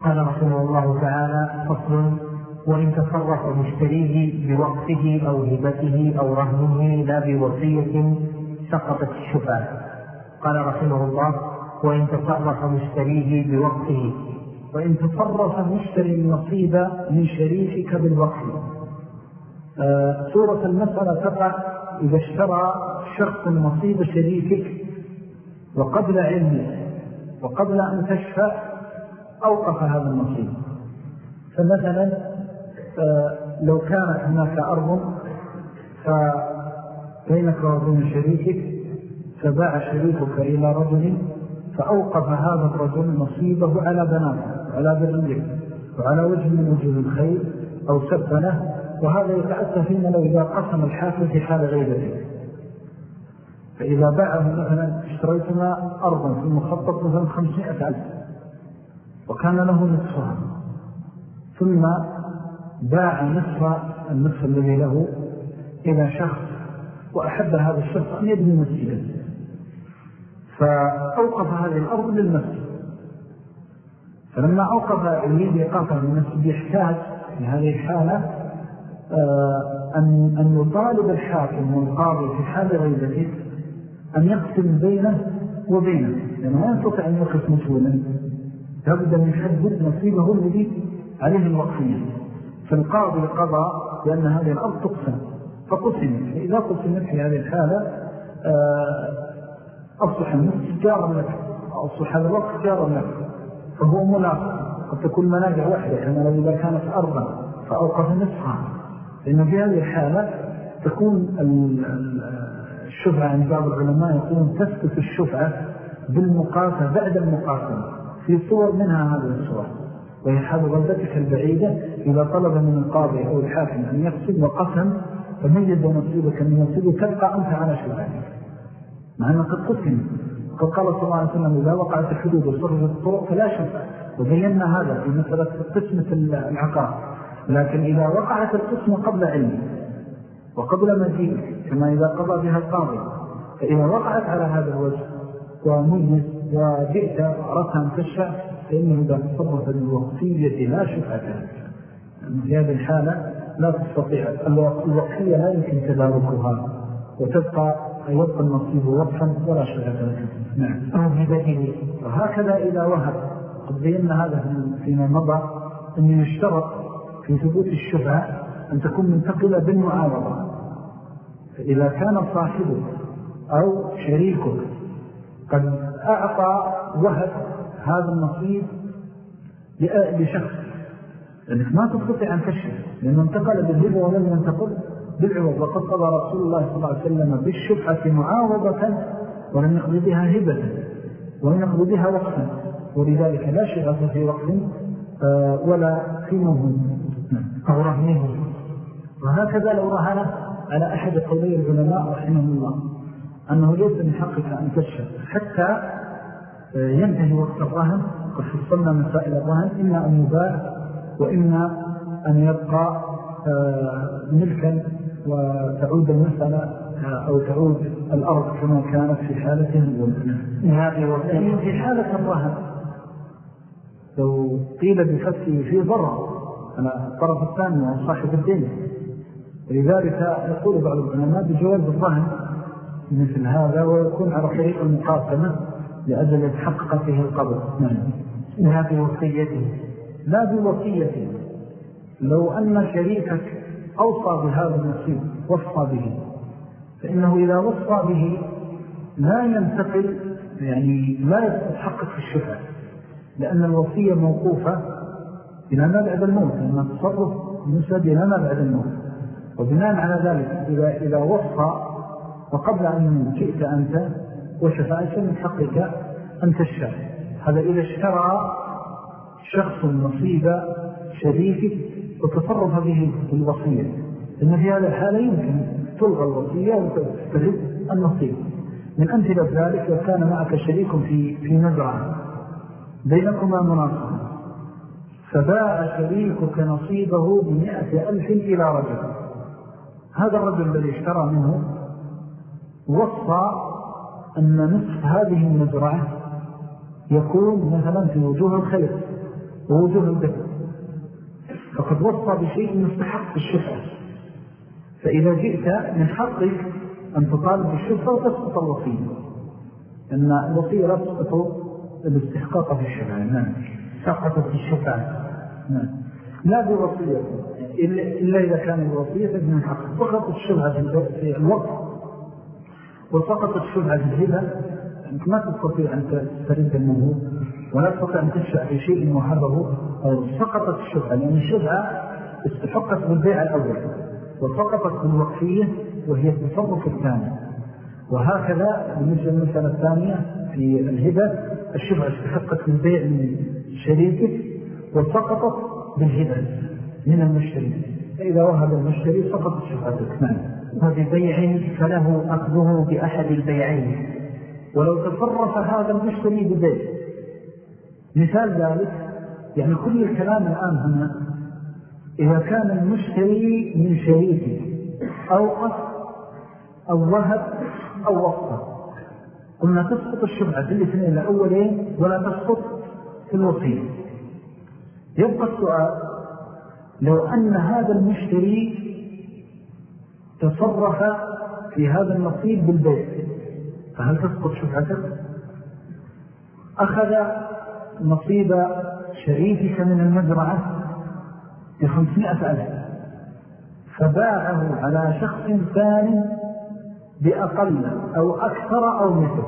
قال رحمه الله تعالى: فصل: وإن تصرف مشتريه بوقته أو هبته أو رهنه لا بوصية سقطت الشفعة. قال رحمه الله: وإن تصرف مشتريه بوقته. وإن تصرف مشتري النصيب من شريكك بالوقت. صورة المسألة تقع إذا اشترى شخص نصيب شريكك وقبل علمه وقبل أن تشفى أوقف هذا النصيب. فمثلا لو كانت هناك أرض بينك وبين شريكك، فباع شريكك إلى رجل فأوقف هذا الرجل نصيبه على بناته وعلى ذريته وعلى وجه من وجه الخير أو سفنه، وهذا يتأتى فيما لو إذا قسم الحاكم في حال غيبته. فإذا باعه مثلا اشتريتنا أرضا في المخطط مثلا 500,000 وكان له نصفها، ثم باع النصف الذي له إلى شخص وأحب هذا الشخص أن يبني مسجدا، فأوقف هذه الأرض للمسجد. فلما أوقف يريد إيقافها للمسجد يحتاج في هذه الحالة أن يطالب الحاكم والقاضي في حال غيبته أن يقسم بينه وبينه، لأنه ما يستطيع أن يقف مسؤولا، لابد أن يحدد نصيبه الذي عليه الوقفية. فالقاضي قضى بأن هذه الأرض تقسم فقسمت، فإذا قسمت في هذه الحالة أصبح المسجد جارا لك، أصبح هذا الوقت جارا لك، فهو ملاحظ. قد تكون مناجع واحدة كما لو إذا كانت أرضا فأوقف نصفها، لأن في هذه الحالة تكون الشفعة عند بعض العلماء يقولون تثبت الشفعة بالمقاسة بعد المقاسمة في صور منها هذه الصور، وهي حال غلبتك البعيدة إذا طلب من القاضي أو الحاكم أن يقسم وقسم فميز نصيبك من نصيبه تبقى أنت على شفعتك، مع أنه قد قسم. قد قال صلى الله عليه وسلم: إذا وقعت الحدود وصرفت الطرق فلا شفعة، وبينا هذا في مسألة قسمة العقار. لكن إذا وقعت القسمة قبل علمه وقبل مجيئك كما إذا قضى بها القاضي، فإذا وقعت على هذا الوجه وميز وجئت وأردت أن تشفع فإنه إذا تصرف الوقتية لا شفعة لك. في هذه الحالة لا تستطيع الوقتية، لا يمكن تداركها وتبقى النصيب وقفا ولا شفعة لك. نعم. وهكذا إذا وهب، قد بينا هذا فيما مضى، أن يشترط في ثبوت الشفعة أن تكون منتقلة بالمعاوضة. فإذا كان صاحبك أو شريكك قد أعطى وهب هذا النصيب لشخص، لأنك ما تستطيع أن تشفع، لأنه انتقل بالهبة ولم ينتقل بالعوض. وقد قضى رسول الله صلى الله عليه وسلم بالشفعة معاوضة ولم يقضي بها هبة ولم يقضي بها وقتا، ولذلك لا شفعة في وقت ولا في موهن أو رهنه. وهكذا لو رهن على أحد قولي العلماء رحمه الله أنه ليس من حقك أن تشفع حتى ينتهي وقت الرهن. قد فصلنا مسائل الرهن، إما أن يباع وإما أن يبقى ملكا وتعود المسألة أو تعود الأرض كما كانت في حالته الأولى. في حالة الرهن لو قيل بفتحه في ضرر على الطرف الثاني وصاحب الدين، ولذلك يقول بعض العلماء بجواز الرهن مثل هذا ويكون على طريق المقاسمة لأجل يتحقق فيه القبض. لا بوصيته. لا بوصيته. لو أن شريكك أوصى بهذا النصيب وصى به، فإنه إذا وصى به لا ينتقل، يعني لا يتحقق في الشفعة، لأن الوصية موقوفة إلى ما بعد الموت، لأن التصرف ينسب إلى ما بعد الموت. وبناء على ذلك إذا وصى وقبل أن جئت أنت وشفعت من حقك أن تشفع. هذا إذا اشترى شخص نصيب شريكه وتصرف به الوصية، إن في هذا الحالة يمكن تلغى الوصية وتستفيد النصيب. من أمثلة ذلك لو كان معك شريك في مزرعة بينكما مناصفة، فباع شريكك نصيبه ب100,000 إلى رجل. هذا الرجل الذي اشترى منه وصى أن نصف هذه المزرعة يكون مثلا في وجوه الخير، ووجوه الدفع، فقد وصى بشيء مستحق الشفعة. فإذا جئت من حقك أن تطالب بالشفعة وتسقط الوصية، إن الوصية لا تسقط الاستحقاق في الشفعة. نعم، سقطت الشفعة. نعم، لا بوصية إلا إذا كان الوصية من حقك. سقطت الشفعة في الوقت وسقطت الشفعة في الهبة، أنت ما تستطيع أن تسترد الموهوب ولا تستطيع أن تشفع في شيء وهبه. سقطت الشفعة لأن الشفعة استحقت بالبيع الأول، وسقطت بالوقفية وهي التصرف الثاني. وهكذا بالنسبة للمسألة الثانية في الهبة، الشفعة استحقت بالبيع من شريكك وسقطت بالهبة من المشتري، فإذا وهب المشتري سقطت شفعتك. نعم. وببيع فله أخذه بأحد البيعين. ولو تصرف هذا المشتري ببيع، مثال ذلك يعني كل الكلام الآن هنا إذا كان المشتري من شريكه أوقف أو وهب أو وقف، قلنا تسقط الشفعة في الاثنين الأولين ولا تسقط في الوصية. يبقى السؤال، لو أن هذا المشتري تصرف في هذا النصيب بالبيع، فهل تسقط شفعته؟ أخذ نصيب شريكك من المزرعة ب500,000 فباعه على شخص ثاني بأقل أو أكثر أو مثل.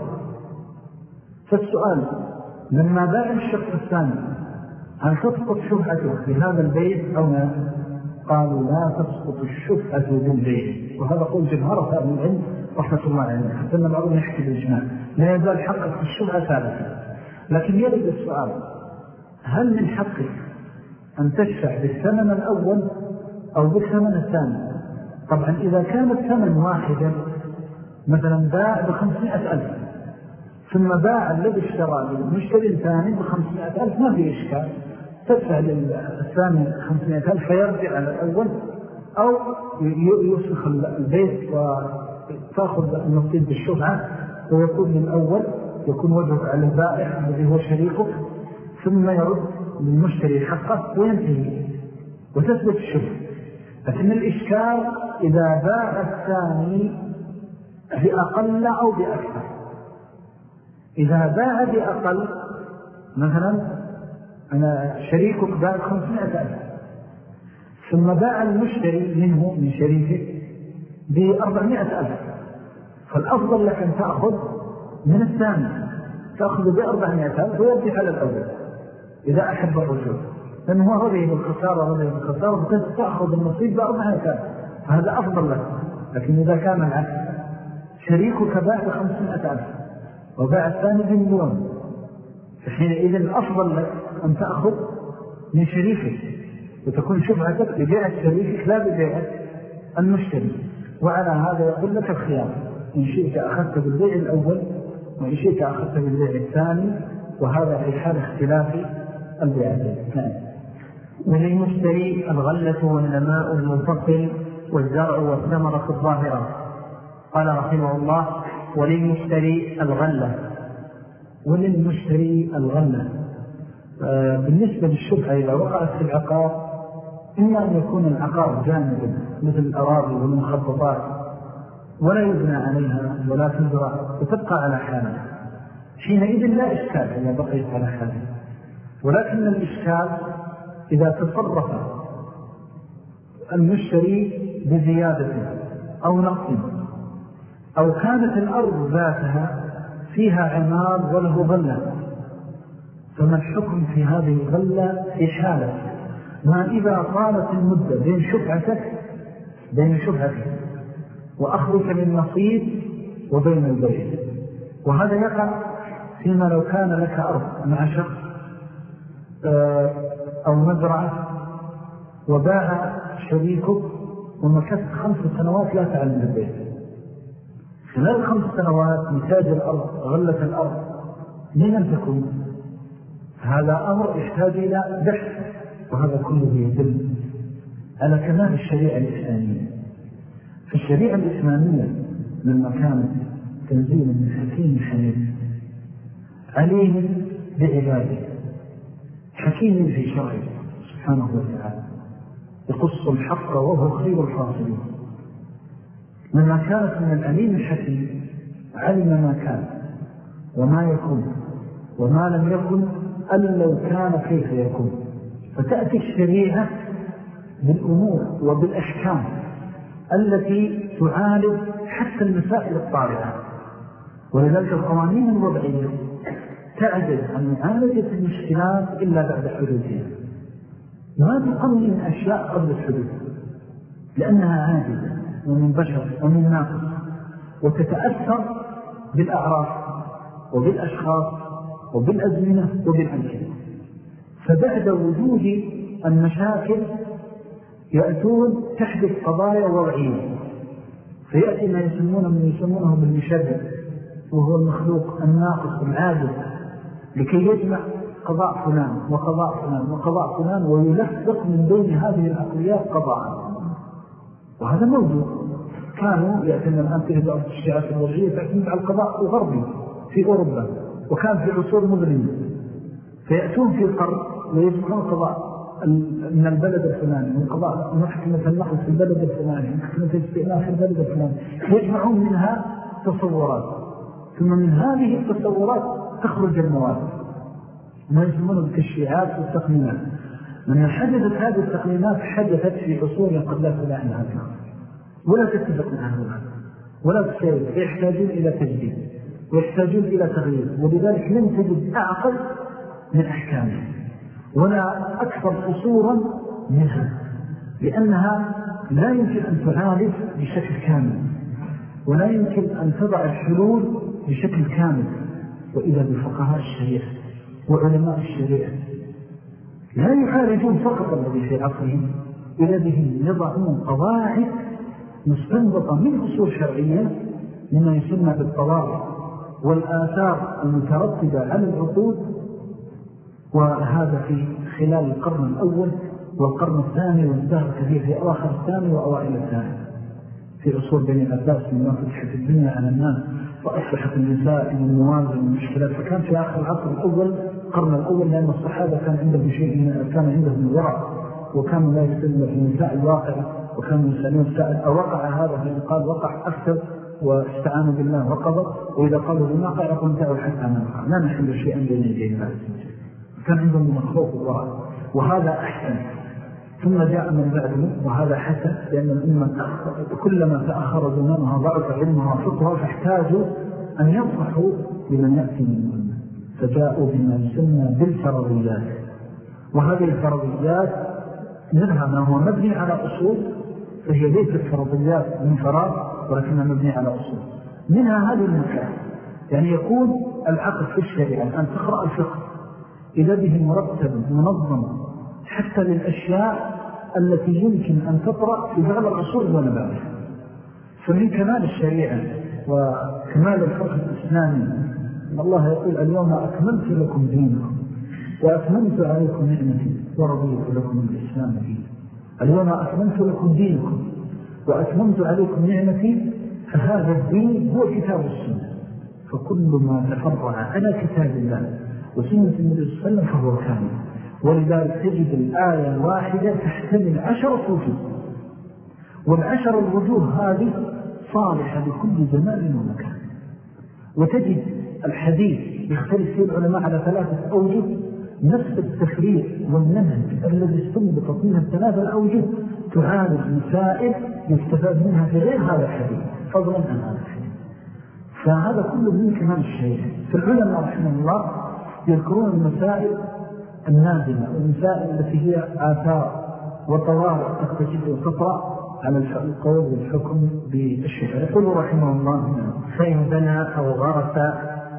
فالسؤال، لما باع الشخص الثاني هل تسقط شفعته بهذا البيع أو لا؟ قالوا لا تسقط الشفعة بالبيع، وهذا قول جمهور أهل العلم رحمة الله عليه، حتى أن بعضهم يحكي بالإجماع لا يزال حقك في الشفعة ثالثة. لكن يرد السؤال، هل من حقك أن تشفع بالثمن الأول أو بالثمن الثاني؟ طبعا إذا كان الثمن واحدا، مثلا باع ب500,000 ثم باع الذي اشترى للمشتري الثاني ب500,000 ما في إشكال، تدفع للثاني 500,000 فيرجع على الأول، أو يوسخ البيت وتأخذ النصيب بالشفعة ويكون من الأول، يكون وجهه على البائع الذي هو شريكه، ثم يرد للمشتري حقه وينتهي وتثبت الشفعة. لكن الإشكال إذا باع الثاني بأقل أو بأكثر. إذا باع بأقل، مثلا أنا شريكك باع 500,000 ثم باع المشتري منه من شريكه ب400,000، فالأفضل لك أن تأخذ من الثاني، تأخذ ب400,000 ويرجع على الأول إذا أحب الرجوع، لأنه هو هذه الخسارة تأخذ النصيب ب400,000، فهذا أفضل لك. لكن إذا كان العكس، شريكك باع ب500,000 وباع الثاني ب1,000,000، فحينئذ الأفضل لك أن تأخذ من شريكك وتكون شفعتك ببيع شريكك لا ببيع المشتري. وعلى هذا يقول لك الخيار، إن شئت أخذت بالبيع الأول وإن شئت أخذت بالبيع الثاني، وهذا في حال اختلاف البيعتين. وللمشتري الغلة والنماء المنفصل والزرع والثمرة الظاهرة. قال رحمه الله: وللمشتري الغلة. وللمشتري الغلة بالنسبة للشفعة إذا وقعت في العقار، إما أن يكون العقار جانبا مثل الأراضي والمخططات ولا يبنى عليها ولا تزرع وتبقى على حالها، حينئذ لا إشكال إذا بقيت على حالها. ولكن الإشكال إذا تصرف المشتري بزيادة أو نقص، أو كانت الأرض ذاتها فيها عمار وله غلة، فما الحكم في هذه الغلة في حالة ما إذا طالت المدة بين شبهتك وأخذك من نصيب وبين البيع. وهذا يقع فيما لو كان لك أرض مع شخص أو مزرعة وباع شريكك ومكثت 5 سنوات لا تعلم البيع. خلال 5 سنوات نتاج الأرض غلة الأرض لمن تكون؟ هذا أمر يحتاج إلى بحث، وهذا كله يدل على كمال الشريعة الإسلامية. في الشريعة الإسلامية لما كانت تنزيل من حكيم حميد عليهم بعباده، حكيم في شرعه سبحانه وتعالى يقص الحق وهو خير الفاصلين. لما كانت من العليم الحكيم علم ما كان وما يكون وما لم يكن أن لو كان كيف يكون. فتأتي الشريعة بالأمور وبالأحكام التي تعالج حتى المسائل الطارئة. ولذلك القوانين الوضعية تعجز عن معالجة المشكلات إلا بعد حدوثها. ما تقنن أشياء قبل الحدوث لأنها عاجزة ومن بشر ومن ناقص، وتتأثر بالأعراف وبالأشخاص وبالأزمنة وبالأمكنة. فبعد وجود المشاكل يأتون تحدث قضايا وضعية، فيأتي ما يسمونه بالمشرع، وهو المخلوق الناقص العاجز، لكي يجمع قضاء فلان وقضاء فلان وقضاء فلان ويلفق من بين هذه العقليات قضاء. وهذا موجود. كانوا يأتون الآن تجد أرض الشيعات الوضعية تعتمد على القضاء الغربي في أوروبا، وكان في عصور مظلمة، فيأتون في القرن ويجمعون قضاء من البلد الفلاني، من قضاء محكمة النقل في البلد الفلاني، محكمة الاستئناف في البلد الفلاني، يجمعون منها تصورات، ثم من هذه التصورات تخرج المواد ما يسمونه بالتشريعات والتقنينات. لما حدثت هذه التقنينات حدثت في عصور قد لا تلاحظ عنها ولا تتفق معها ولا تساوي، يحتاجون إلى تجديد ويحتاجون إلى تغيير. ولذلك لم تجد أعقل من أحكامها ولا أكثر قصورا منها، لأنها لا يمكن أن تعالج بشكل كامل ولا يمكن أن تضع الحلول بشكل كامل. وإذا بفقهاء الشريعة وعلماء الشريعة لا يعالجون فقط الذي في عقلهم، إذا بهم يضعون قواعد مستنبطة من أصول شرعية مما يسمى بالطوارئ والآثار المترتبة على العقود. وهذا في خلال القرن الأول والقرن الثاني، وانتهى كثير في أواخر الثاني وأوائل الثاني في عصور بني العباس، لما فتحت الدنيا على الناس وأصبحت النساء من الموازن والمشكلات. فكان في آخر العصر الأول القرن الأول لأن الصحابة كان عندهم شيء، كان عندهم الورع، وكانوا لا يستلموا في النساء الواقع، وكانوا يسألون السائل أوقع هذا؟ فإن قال وقع أكثر واستعانوا بالله وقضى، وإذا قالوا بالواقع يقول تعالوا حتى نوقع لا نحل شيئا بين يدي الله. كان عندهم من الخوف والورع، وهذا أحسن. ثم جاء من بعده وهذا حسن، لأن الأمة كلما تأخر زمانها ضعف علمها وفقها، فاحتاجوا أن ينصحوا لمن يأتي من الأمة، فجاءوا بما يسمى بالفرضيات. وهذه الفرضيات منها ما هو مبني على أصول، فهي ليست فرضيات من فراغ ولكنها مبني على أصول. منها هذه المسائل، يعني يكون العقل في الشريعة أن تقرأ الفقه إذا به مرتب منظم حتى للأشياء التي يمكن أن تطرأ في بعض العصور ونبعها. فمن كمال الشريعة وكمال الفقه الإسلامي أن الله يقول اليوم أكملت لكم دينكم وأكملت عليكم نعمتي ورضيت لكم الإسلام دين. اليوم أكملت لكم دينكم وأتممت عليكم نعمتي. فهذا الدين هو كتاب السنة، فكل ما تفرع على كتاب الله وسنة النبي صلى الله عليه وسلم فهو كامل. ولذلك تجد الآية الواحدة تحتمل 10 وجوه، والعشر الوجوه هذه صالحة لكل زمان ومكان. وتجد الحديث يختلف فيه العلماء على 3 أوجه، نفس التفريق والنهج الذي استنبطت منها ال3 الأوجه تعالج مسائل يستفاد منها في غير هذا الحديث فضلا عن هذا الحديث. فهذا كله من كمال الشريعة. فالعلماء رحمه الله يذكرون المسائل النازلة والمسائل التي هي آثار وطوارئ تختلف وتطرأ على القول والحكم بالشرع. يقول رحمه الله فإن بنى أو غرس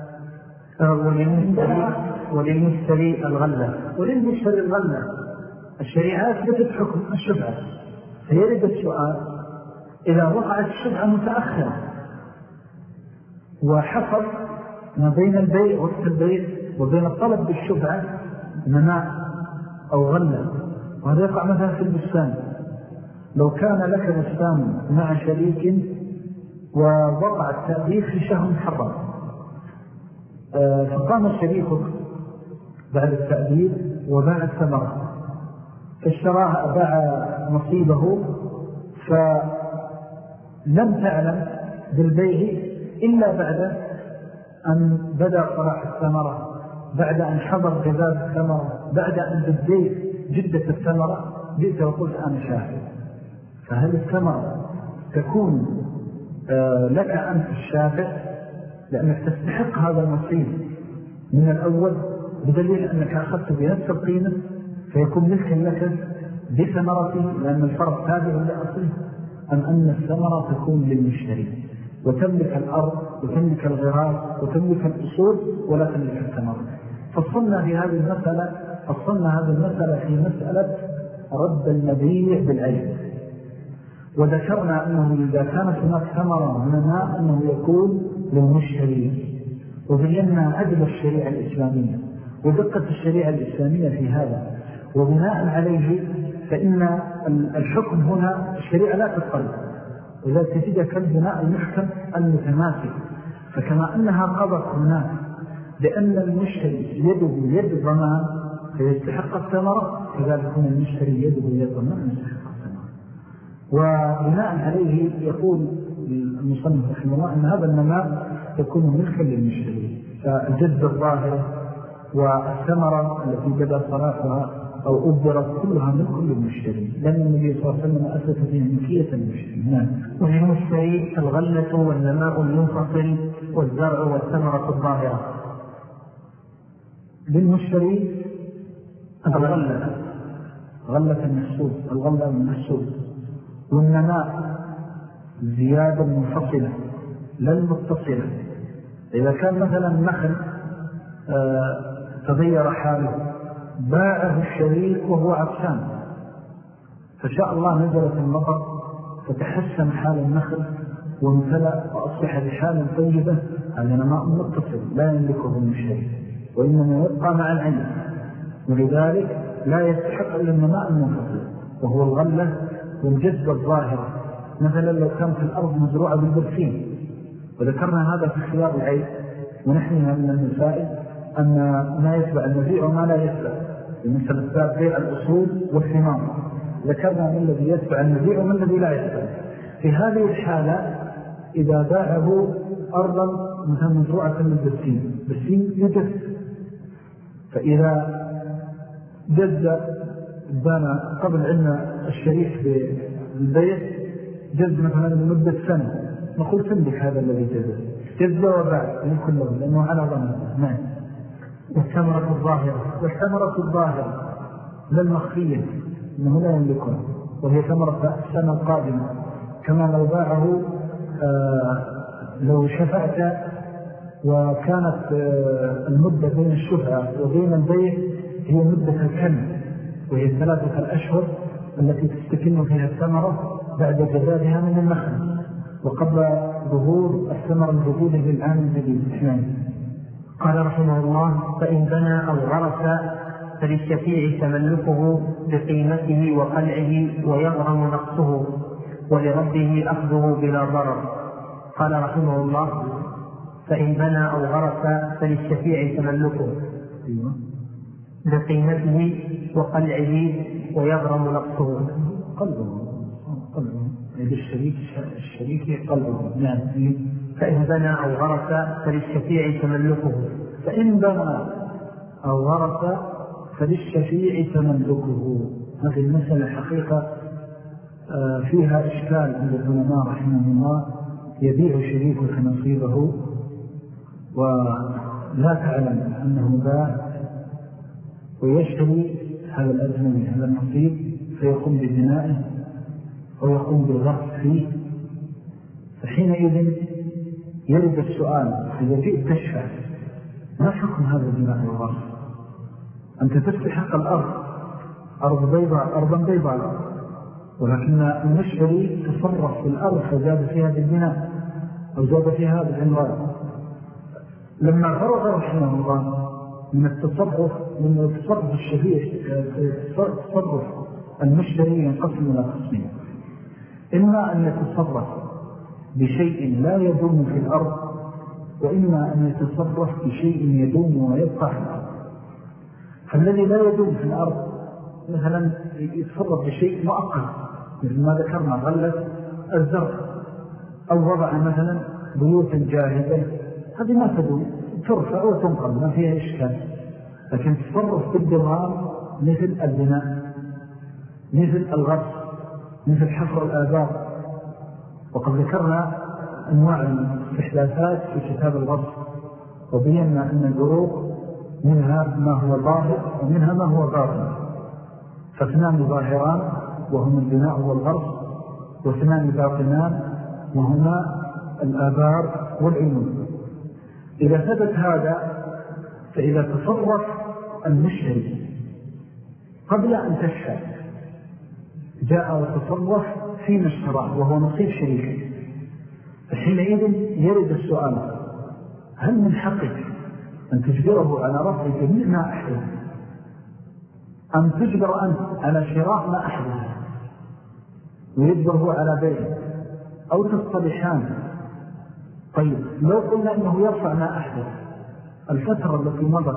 وللمشتري الغلة. الشريعات بدت حكم الشبهة، فيرد السؤال إذا وقعت الشبهة متأخرة وحصل ما بين البيع والتبيع وبين الطلب بالشبهة مناع أو غلة، وهذا يقع مثلا في البستان. لو كان لك بستان مع شريك ووقع التأبيخ في شهر محرم، فقام شريكك بعد التأبير وباع الثمرة، فاشتراها باع نصيبه، فلم تعلم بالبيع إلا بعد أن بدأ صلاح الثمرة، بعد أن حضر جذاب الثمرة، بعد أن بديت جدة الثمرة، جئت وقلت أنا شاهد. فهل الثمرة تكون لك أنت الشافع لأنك تستحق هذا النصيب من الأول بدليل أنك أخذت بنفس القيمة فيكون ملكا لك بثمرته لأن الفرق تابع لأصله، أم أن الثمرة تكون للمشتري وتملك الأرض وتملك الغراس وتملك الأصول ولا تملك الثمرة. فصلنا هذه المسألة في مسألة رد المبيع بالعين، وذكرنا أنه إذا كانت هناك ثمرة هنا أنه يكون للمشتري، وبينا عدل الشريعة الإسلامية ودقة الشريعة الإسلامية في هذا، وبناء عليه فإن الحكم هنا الشريعة لا تتقلب، وإذا تجد كالبناء المحكم المتماسك. فكما أنها قضت هناك لأن المشتري يده يد ضمان فيستحق الثمرة، كذلك هنا المشتري يده يد ضمان يستحق الثمرة. وبناء عليه يقول المصنف رحمه الله أن هذا النماء يكون ملكا للمشتري، فالجد الظاهرة والثمرة التي بدأ صلاحها أو أبدرت كلها ملك للمشتري، لأن النبي صلى الله عليه وسلم أثبت فيها ملكية المشتري. نعم. وللمشتري الغلة والنماء المنفصل والزرع والثمرة الظاهرة. للمشتري غلة المحصول، الغلة المحصول، والنماء زيادة منفصلة لا المتصلة. إذا كان مثلا نخل تغير حاله باعه الشريك وهو عطشان، فشاء الله نزلت المطر فتحسن حال النخل وامتلأ وأصبح بحال طيبة، هذا نماء متصل لا يملكه المشتري وإنما يبقى مع العين، ولذلك لا يستحق إلا النماء المنفصل وهو الغلة والجذبة الظاهرة. مثلا لو كانت الأرض مزروعة بالبرسيم، وذكرنا هذا في خيار العين، ونحنها من المسائل أن ما يتبع المبيع وما لا يتبع، مثل الباب بيع الأصول والثمار، ذكرنا من الذي يتبع المبيع ومن الذي لا يتبع. في هذه الحالة إذا باعه أرضا مثلا مزروعة بالبرسيم، برسيم يجز، فإذا جز بان قبل عنا الشريك بالبيع جز مثلا لمدة سنة، نقول تملك هذا الذي جز وباع يمكن له لأنه على ضمانه. نعم. والثمرة الظاهرة لا المخفية إنه لا يملكها، وهي ثمرة السنة القادمة، كما لو باعه لو شفعت وكانت المدة بين الشفعة وبين البيع هي مدة الكن، وهي 3 أشهر التي تستكن فيها الثمرة بعد جذابها من النخل وقبل ظهور الثمر الجديد للعام الجديد. قال رحمه الله: فإن بنى أو غرس فللشفيع تملكه بقيمته وقلعه ويغرم نقصه، ولربه أخذه بلا ضرر. قال رحمه الله: فإن بنى أو غرس فللشفيع تملكه بقيمته وقلعه ويغرم نقصه. قلبه الشريك قلبه. نعم. فإن بنى أو غرس فللشفيع تملكه. فإن بنى أو غرس فللشفيع تملكه. هذه المسألة حقيقة فيها إشكال عند العلماء رحمه الله. يبيع شريكك نصيبه ولا تعلم أنه باع، ويشتري هذا الأجنبي هذا النصيب فيقوم ببنائه ويقوم بالغرس فيه. فحينئذ يرد السؤال: إذا جئت تشفع ما حكم هذا البناء والغرس؟ أنت تستحق الأرض أرضا بيضاء، ولكن المشتري تصرف في الأرض فزاد فيها بالبناء أو زاد فيها بالعنوان. لما فرغ رحمه الله من التصرف الشفيع، تصرف المشتري ينقسم إلى قسمين: إما أن يتصرف بشيء لا يدوم في الأرض، وإما أن يتصرف بشيء يدوم ويبقى في الأرض. فالذي لا يدوم في الأرض مثلا يتصرف بشيء مؤقت مثل ما ذكرنا غلة الزرع أو وضع مثلا بيوت جاهزة، هذه ما تدوم، ترفع وتنقل ما فيها إشكال. لكن تصرف بالدوام مثل البناء، مثل الغرس، مثل حفر الآبار. وقد ذكرنا أنواع الاستحداثات في كتاب الغرس، وبينا أن البروق منها ما هو ظاهر ومنها ما هو باطن، فاثنان ظاهران وهما البناء والغرس، واثنان باطنان وهما الآبار والعيون. إذا ثبت هذا فإذا تصرف المشتري قبل أن تشفى جاء وتصرف فيما اشتراه وهو نصيب شريكه، فحينئذ يرد السؤال: هل من حقك أن تجبره على رفع جميع ما أحدث، أم تجبر أنت على شراء ما أحدث ويجبره على بيعه، أو تصطلحان؟ طيب لو قلنا أنه يرفع ما أحدث الفترة التي مضت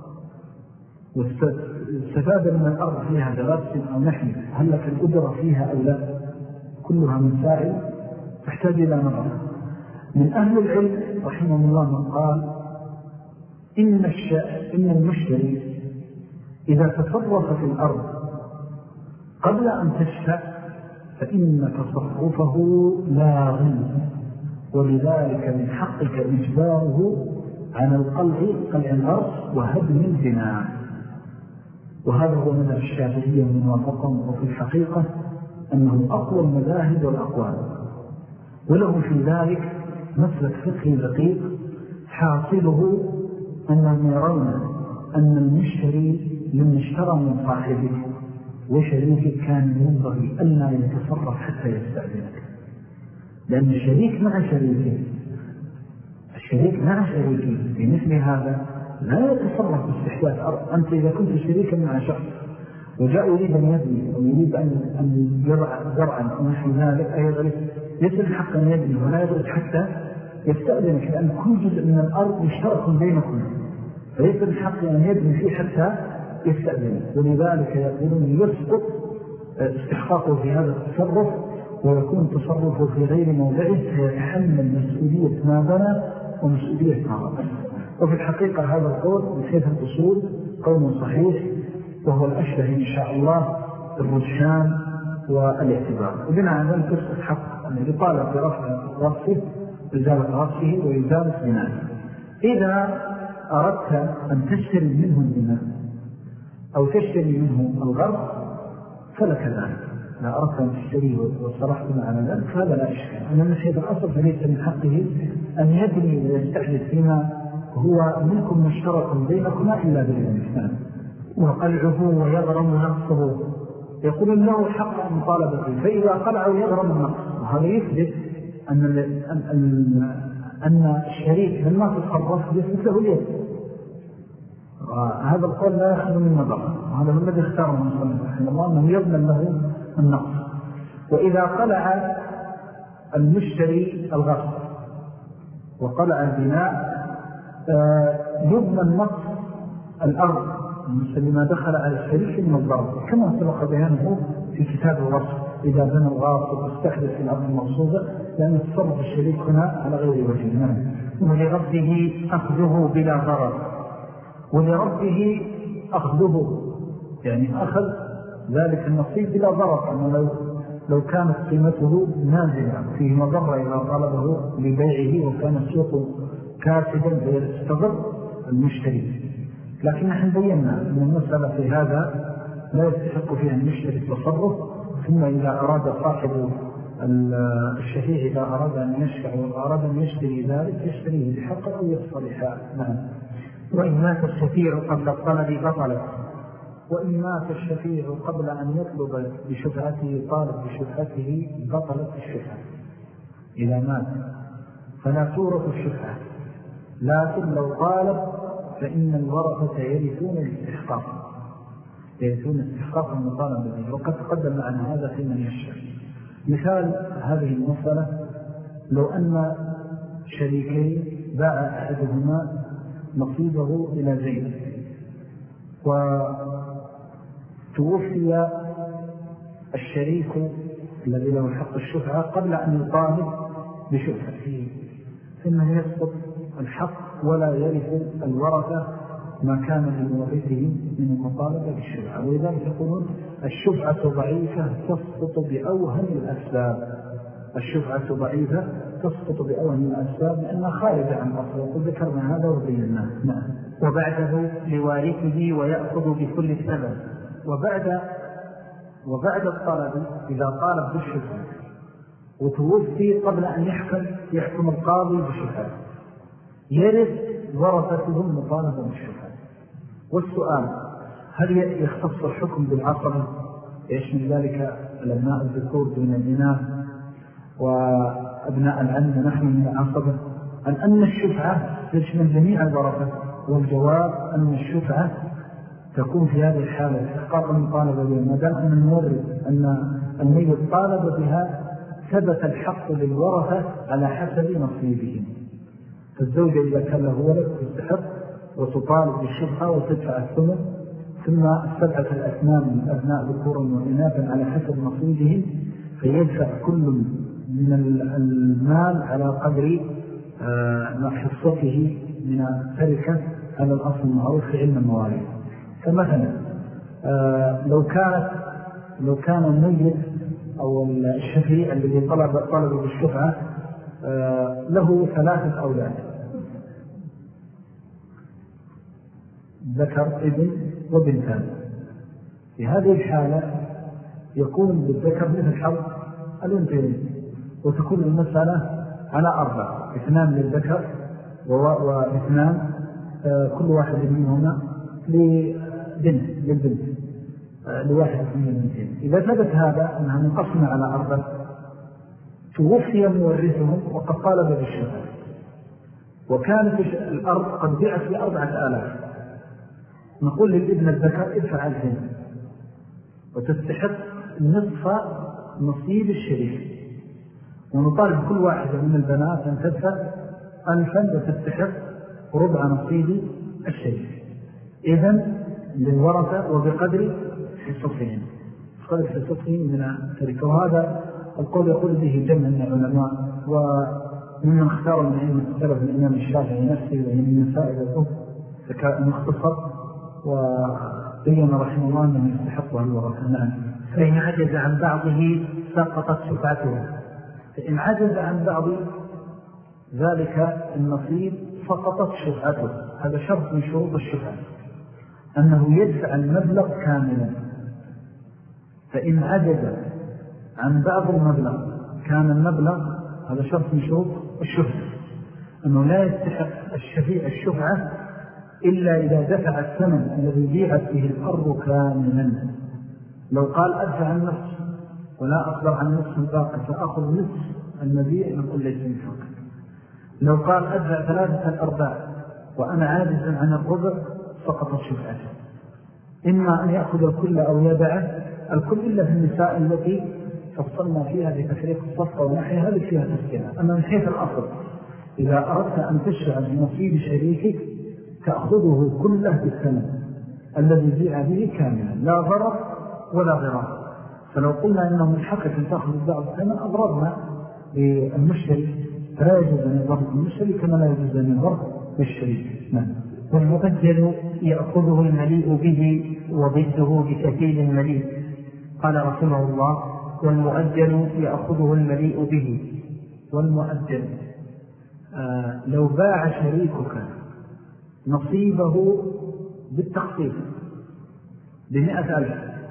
واستفاد من الأرض فيها دراسة أو نحن، هل لك الأجرة فيها أو لا؟ كلها مسائل تحتاج إلى نظر. من أهل العلم رحمه الله من قال إن المشتري إذا تصرف في الأرض قبل أن تشفى فإن تصرفه لاغ، ولذلك من حقك إجباره عن قلع الأرض وهدم البناء. وهذا هو مذهب الشافعية من وافقهم، وفي الحقيقة أنه أقوى المذاهب والأقوال، وله في ذلك مسلك فقهي دقيق حاصله أنهم يرون أن المشتري لم اشترى من صاحبه وشريكه كان ينبغي ألا يتصرف حتى يستأذنك، لأن الشريك مع شريكه بمثل هذا لا يتصرف باستحداث أرض. أنت إذا كنت شريكا مع شخص وجاء يريد أن يبني أو يريد أن يضع زرعا أو نحو ذلك أيضا يجب الحق أن يبني ولا يدرك حتى يستأذنك، لأن كل جزء من الأرض مشترك بينكم، فيجب الحق أن يبني فيه حتى يستأذنك. ولذلك يقولون يسقط استحقاقه في هذا التصرف ويكون تصرفه في غير موضعه، فيتحمل مسؤولية ما بنى ومسؤولية ما رأى. وفي الحقيقة هذا القول من حيث الأصول قول صحيح، وهو الأشبه إن شاء الله الرجحان والاعتبار. وبناء على ذلك تسقط حق أن يطالب برفع رأسه إزالة رأسه وإزالة بناءه. إذا أردت أن تشتري منه البناء أو تشتري منه الغرب فلك ذلك، لا أردت أن تشتريه وصرحت على ذلك فهذا لا إشكال. أنا من حيث الأصل فليس من حقه أن يبني ويستحدث فيما هو منكم مشترك بينكما إلا بالإنسان. وقلعه ويغرم نقصه، يقول له حق مطالبته، فإذا قلعه يغرم النقص. وهذا يثبت أن الشريك لما تصرف يثبت له اليد. هذا القول لا يأخذ من نظر، وهذا هو الذي اختاره من صلى الله عليه وسلم أنه يضمن له النقص. وإذا قلع المشتري الغصب وقلع البناء يضمن نقص الأرض مثل ما دخل على الشريك من الضرب، كما سبق بيانه في كتاب الغصب. إذا بنى الغاصب واستحدث في الأرض المغصوبة لأن تصرف الشريك هنا على غير وجه. ولربه أخذه بلا ضرر، ولربه أخذه يعني أخذ ذلك النصيب بلا ضرر، أنه لو كانت قيمته نازلة فيه مضرة إذا طلبه لبيعه وكان السوق كاسدا فيستضر المشتري. لكن نحن بينا أن المسألة في هذا لا يستحق فيها المشتري التصرف، ثم إذا أراد صاحب الشفيع إذا أراد أن يشفع وأراد أن يشتري ذلك يشتريه بحق أو يصطلح. نعم. وإن مات الشفيع قبل الطلب بطلت، وإن مات الشفيع قبل أن يطلب بشفعته طالب بشفعته بطلت الشفعة. إذا مات فلا تورث الشفعة، لكن لو طالب فإن الورثة يرثون الاستحقاق، يرثون استحقاق المطالب به، وقد تقدم معنا هذا في من يشفع. مثال هذه المسألة لو أن شريكين باع أحدهما نصيبه إلى زيد وتوفي الشريك الذي له حق الشفعة قبل أن يطالب بشفعته، فإنه يسقط الحق ولا يرث الورثة ما كان لمورثه من المطالبة بالشفعة. ولذلك يقولون الشفعة ضعيفة تسقط بأوهن الأسباب، الشفعة ضعيفة تسقط بأوهن الأسباب لأنها خارجة عن أصل، وذكرنا هذا وبيناه. نعم. وبعده لوارثه ويأخذ بكل الثمن. وبعد الطلب إذا طالب بالشفعة وتوفي قبل أن يحكم القاضي بالشفعة، يرث ورثته المطالبة بالشفعة. والسؤال هل يختص الحكم بالعصبة يشمل ذلك الأبناء الذكور دون الإناث وأبناء العم ونحن من العصبة، أن الشفعة تشمل جميع الورثة؟ والجواب أن الشفعة تكون في هذه الحالة استحقاق المطالبة بها، ما دام أن المورث أن الميت طالب بها ثبت الحق للورثة على حسب نصيبهم. فالزوجة إذا كان له ولد تستحق وتطالب بالشفعة وتدفع الثمن، ثم السبعة الأثمان من أبناء ذكورا وإناثا على حسب نصيبهم، فيدفع كل من المال على قدر حصته من تركة على الأصل المعروف في علم المواريث. فمثلا لو كان الميت أو الشفيع الذي طلب بالشفعة له 3 أولاد، ذكر ابن وبنتان، في هذه الحالة يكون بالذكر مثل حظ الأنثيين، وتكون المسألة على 4، 2 للذكر و2 كل واحد منهما للبنت لواحد من البنتين. إذا ثبت هذا أنها منقسمة على 4، توفي مورثهم وقد طالب بالشفعة، وكانت الأرض قد بيعت ب4,000، نقول للابن الذكر ادفع 2000 وتستحق نصف نصيب الشريك، ونطالب كل واحدة من البنات أن تدفع 1000 وتستحق ربع نصيب الشريك. إذن للورثة وبقدر حصتهم من التركة. وهذا القول يقول به جمع من العلماء، وممن اختار من علم السلف الإمام الشافعي نفسه ومن مسائل مختصر، وبين رحمه الله أنه يستحقها الورثة. نعم. فإن عجز عن بعضه سقطت شفعته. فإن عجز عن بعض ذلك النصيب سقطت شفعته. هذا شرط من شروط الشفعة، أنه يدفع المبلغ كاملا. فإن عجز عن بعض المبلغ كان المبلغ، هذا شرط من شروط الشفعة، أنه لا يستحق الشفيع الشفعة إلا إذا دفع الثمن الذي بيعت به الأرض كاملا. لو قال أدفع النصف ولا أقدر عن نصف الباقي فأخذ نصف المبيع، نقول ليس من حق. لو قال أدفع 3/4 وأنا عاجز عن الربع سقطت شفعته. إما أن يأخذ الكل أو يدعه الكل، إلا في النساء التي فصلنا فيها بتفريق الصفقة ونحيها هذه فيها تسكنة. أما من حيث الأصل إذا أردت أن تشفع بنصيب شريكك تأخذه كله بالثمن الذي بيع به كاملا، لا ضرر ولا ضرار. فلو قلنا إنه من حقك أن تأخذ بعض الثمن أضررنا للمشتري، فلا يجوز أن يضرب المشتري كما لا يجوز أن يضرب للشريك. نعم. والمؤجل يأخذه المليء به وضده بكفيل مليء. قال رحمه الله: والمؤجل يأخذه المليء به. والمؤجل لو باع شريكك نصيبه بالتخصيص ب100,000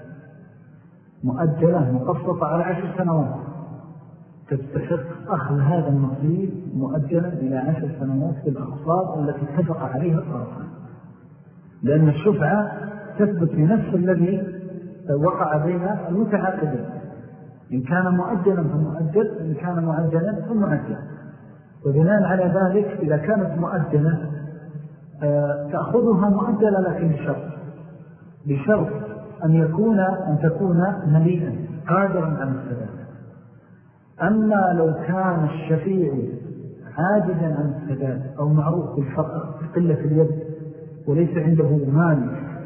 مؤجلة مقسطة على 10 سنوات، تستحق أخذ هذا النصيب مؤجلا إلى 10 سنوات بالأقساط التي اتفق عليها الطرفان، لأن الشفعة تثبت بنفس الذي وقع بين المتعاقدين. إن كان مؤجلا فمؤجل، إن كان معجلا فمؤجل. وبناء على ذلك إذا كانت مؤجلة تأخذها مؤجلة لكن بشرط أن تكون مليئا قادرا على السداد. أما لو كان الشفيع عاجزا عن السداد أو معروف بالفقر بقلة اليد وليس عنده مال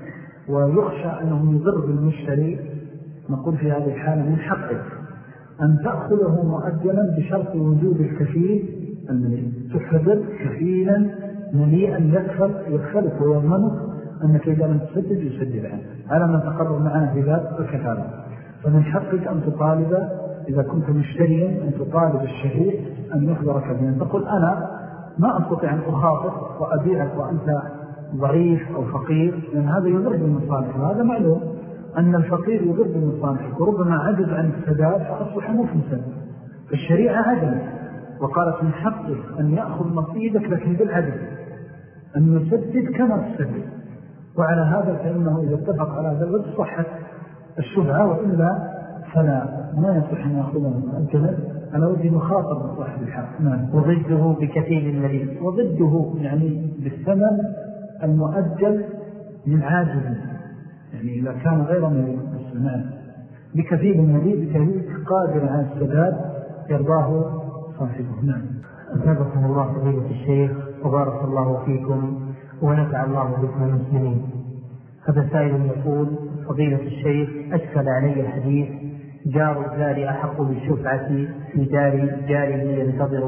ويخشى أنه يضر بالمشتري، نقول في هذه الحالة من حقك أن تأخذه مؤجلا بشرط وجود الكفيل المليء، تحضر كفيلا مليئا يكفلك ويضمنك أنك إذا لم تسدد يسدد عنه، على ما تقرر معنا في ذات الكفالة. فمن حقك أن تطالب إذا كنت مشتريا أن تطالب الشهيد أن يحضر كفيلا، تقول أنا ما أستطيع أن أخاطر وأبيعك وأنت ضعيف أو فقير، لأن هذا يضر بالمصالح، وهذا معلوم أن الفقير يضر بالمصالح، وربما عجز عن السداد فأصبح مفلسا. فالشريعة عدل وقالت من حقه أن يأخذ نصيبك لكن بالعدل، أن يسدد كما تسدد، وعلى هذا فإنه إذا اتفق على هذا الوجه صحت الشفعة، وإلا فلا ما يصح أن يأخذه الجنة على وجه مخاطر بصاحب الحق. وضده بكفيل المليء، وضده يعني بالثمن المؤجل من عاجز، يعني إذا كان غير مليء بالسماء بكفيل المليء بكفيل قادر على السداد يرضاه صاحبه. نعم. أثابكم الله فضيلة الشيخ وبارك الله فيكم ونفع الله بكم المسلمين. هذا سائل يقول: فضيلة الشيخ، أشكل علي الحديث جار الدار أحق بالشفعة في دار جاره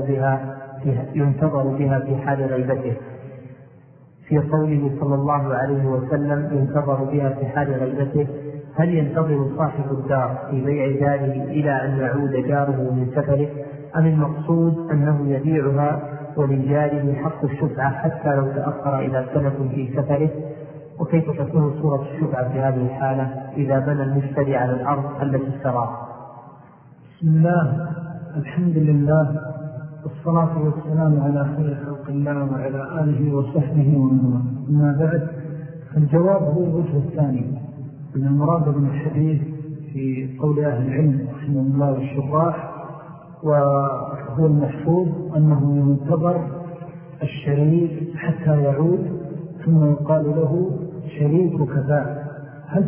ينتظر بها في حال غيبته، في قوله صلى الله عليه وسلم ينتظر بها في حال غيبته، هل ينتظر صاحب الدار في بيع داره إلى أن يعود جاره من سفره، أم المقصود أنه يبيعها ولجاره حق الشفعة حتى لو تأخر إلى سنة في سفره؟ وكيف تكون صورة الشفعة في هذه الحالة إذا بنى المشتري على الأرض التي اشتراها؟ بسم الله، الحمد لله، والصلاة والسلام على خير خلق الله وعلى آله وصحبه ومن. أما بعد، الجواب هو الوجه الثاني من المراد من الحديث في قول أهل العلم رحمه الله والشراح، وهو المحفوظ أنه ينتظر الشريك حتى يعود، ثم يقال له شريكك ذا هل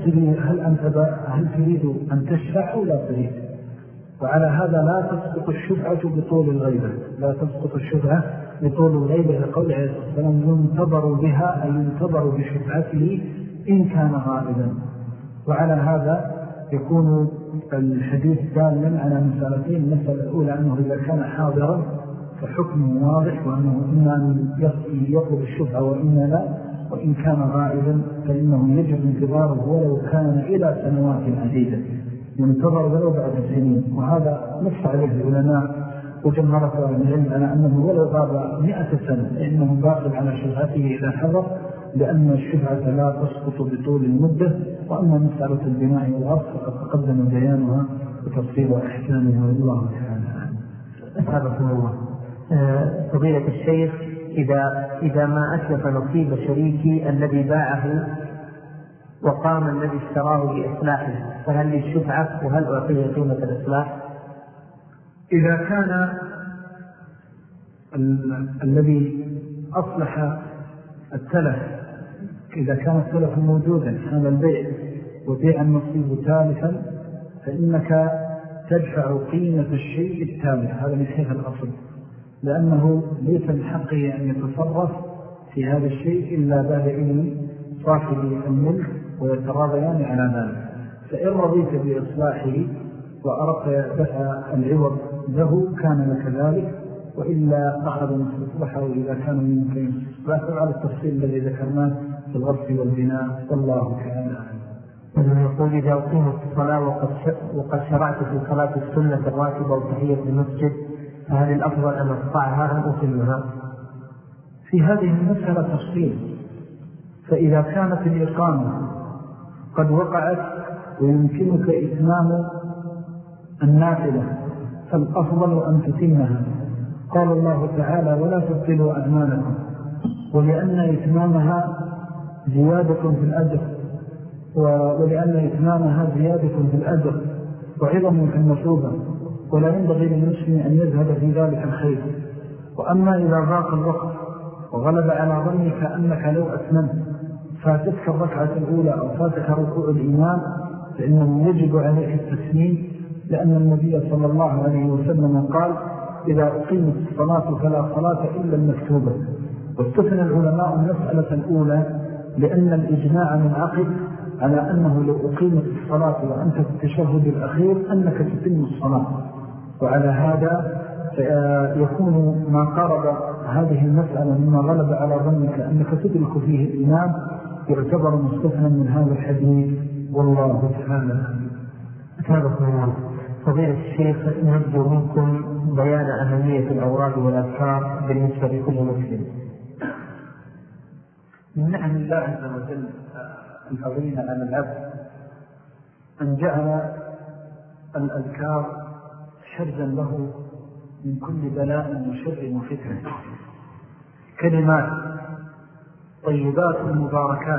تريد أن تشفع أو لا تريد؟ وعلى هذا لا تسقط الشفعة بطول الغيبة، لا تسقط الشفعة بطول الغيبة، لقول عليه الصلاة والسلام ينتظر بها أي ينتظر بشفعته إن كان غائبا. وعلى هذا يكون الحديث دالا على مسألتين: المسألة الأولى أنه إذا كان حاضرا فحكمه واضح، وأنه إما أن يطلب الشفعة وإما لا، وإن كان غائبا فإنه يجب انتظاره ولو كان إلى سنوات عديدة، ينتظر ولو بعد سنين. وهذا نص عليه العلماء وجمهرة العلم على أنه ولو غاب 100 سنة فإنه باقي على شفعته إذا حضر، لأن الشفعة لا تسقط بطول المدة. وأما مسألة البناء والغرس فقد تقدم بيانها وتفصيل أحكامها والله تعالى. أسعدكم الله. فضيلة الشيخ، إذا ما أسلف نصيب شريكي الذي باعه وقام الذي اشتراه بإصلاحه، فهل لي الشفعة وهل أعطيه قيمة الإصلاح؟ إذا كان الذي أصلح التلف، إذا كان التلف موجودا هذا البيع وبيع النصيب تالفا، فإنك تدفع قيمة الشيء التالف، هذا من حيث الأصل، لأنه ليس من حقه أن يتصرف في هذا الشيء إلا بعد إذن صاحب الملك ويتراضيان على ذلك. فإن رضيت بإصلاحه وأردت دفع العوض له كان لك ذلك، وإلا أخذ مستصلحه إذا كان ممكن إصلاحه على التفصيل الذي ذكرناه في الغرس والبناء، والله تعالى. ومن يقول: إذا أقيمت الصلاة وقد شرعت في صلاة السنة الراتبة وتحية المسجد، فهل الأفضل أن أقطعها أم أتمها؟ في هذه المسألة تفصيل. فإذا كانت الإقامة قد وقعت ويمكنك إتمام النافلة فالأفضل أن تتمها. قال الله تعالى: ولا تبطلوا أعمالكم، ولأن إتمامها زيادة في الأجر، في الأجر وعظم في المثوبة، ولا ينبغي للمسلم أن يذهب في ذلك الخير. وأما إذا ضاق الوقت وغلب على ظنك أنك لو أتممت فاتتك الركعة الأولى أو فاتك ركوع الإمام، فإنه يجب عليك التسليم، لأن النبي صلى الله عليه وسلم قال: إذا أقيمت الصلاة فلا صلاة إلا المكتوبة. واستثنى العلماء المسألة الأولى لأن الإجماع منعقد على أنه لو أقيمت الصلاة وأنت في التشهد الأخير أنك تتم الصلاة. وعلى هذا يكون ما قارب هذه المسألة مما غلب على ظنك أنك تدرك فيه الإمام يعتبر مستثنى من هذا الحديث، والله تعالى. فضيلة الشيخ، نرجو منكم بيان أهمية الأوراد والأذكار بالنسبة لكل مسلم. من نعم الله عز وجل العظيم على العبد أن جعل الأذكار حرزا له من كل بلاء وشر وفتنة، كلمات طيبات مباركات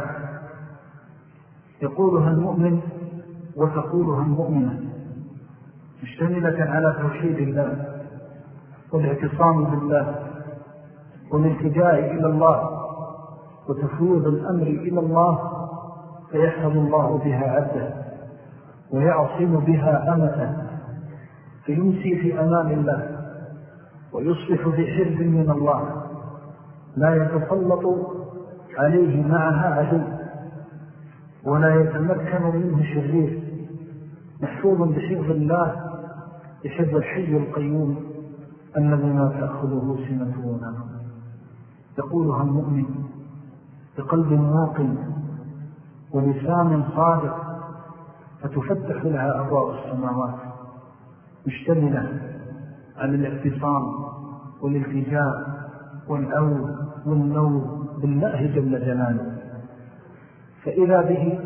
يقولها المؤمن وتقولها المؤمنة، مشتملة على توحيد الله والاعتصام بالله والالتجاء إلى الله وتفويض الأمر إلى الله، فيحفظ الله بها عبده ويعصم بها أمته، فيمسي في أمان الله ويصبح في حرز من الله، لا يتسلط عليه معها عدو ولا يتمكن منه شرير، محفوظ بحفظ الله، بحفظ الحي القيوم الذي لا تأخذه سنة ولا نوم. يقولها المؤمن بقلب موقن ولسان صادق، فتفتح لها أبواب السماوات، مشتملة على الاعتصام والالتجاء والأول والنور بالله جل جلاله، فإذا به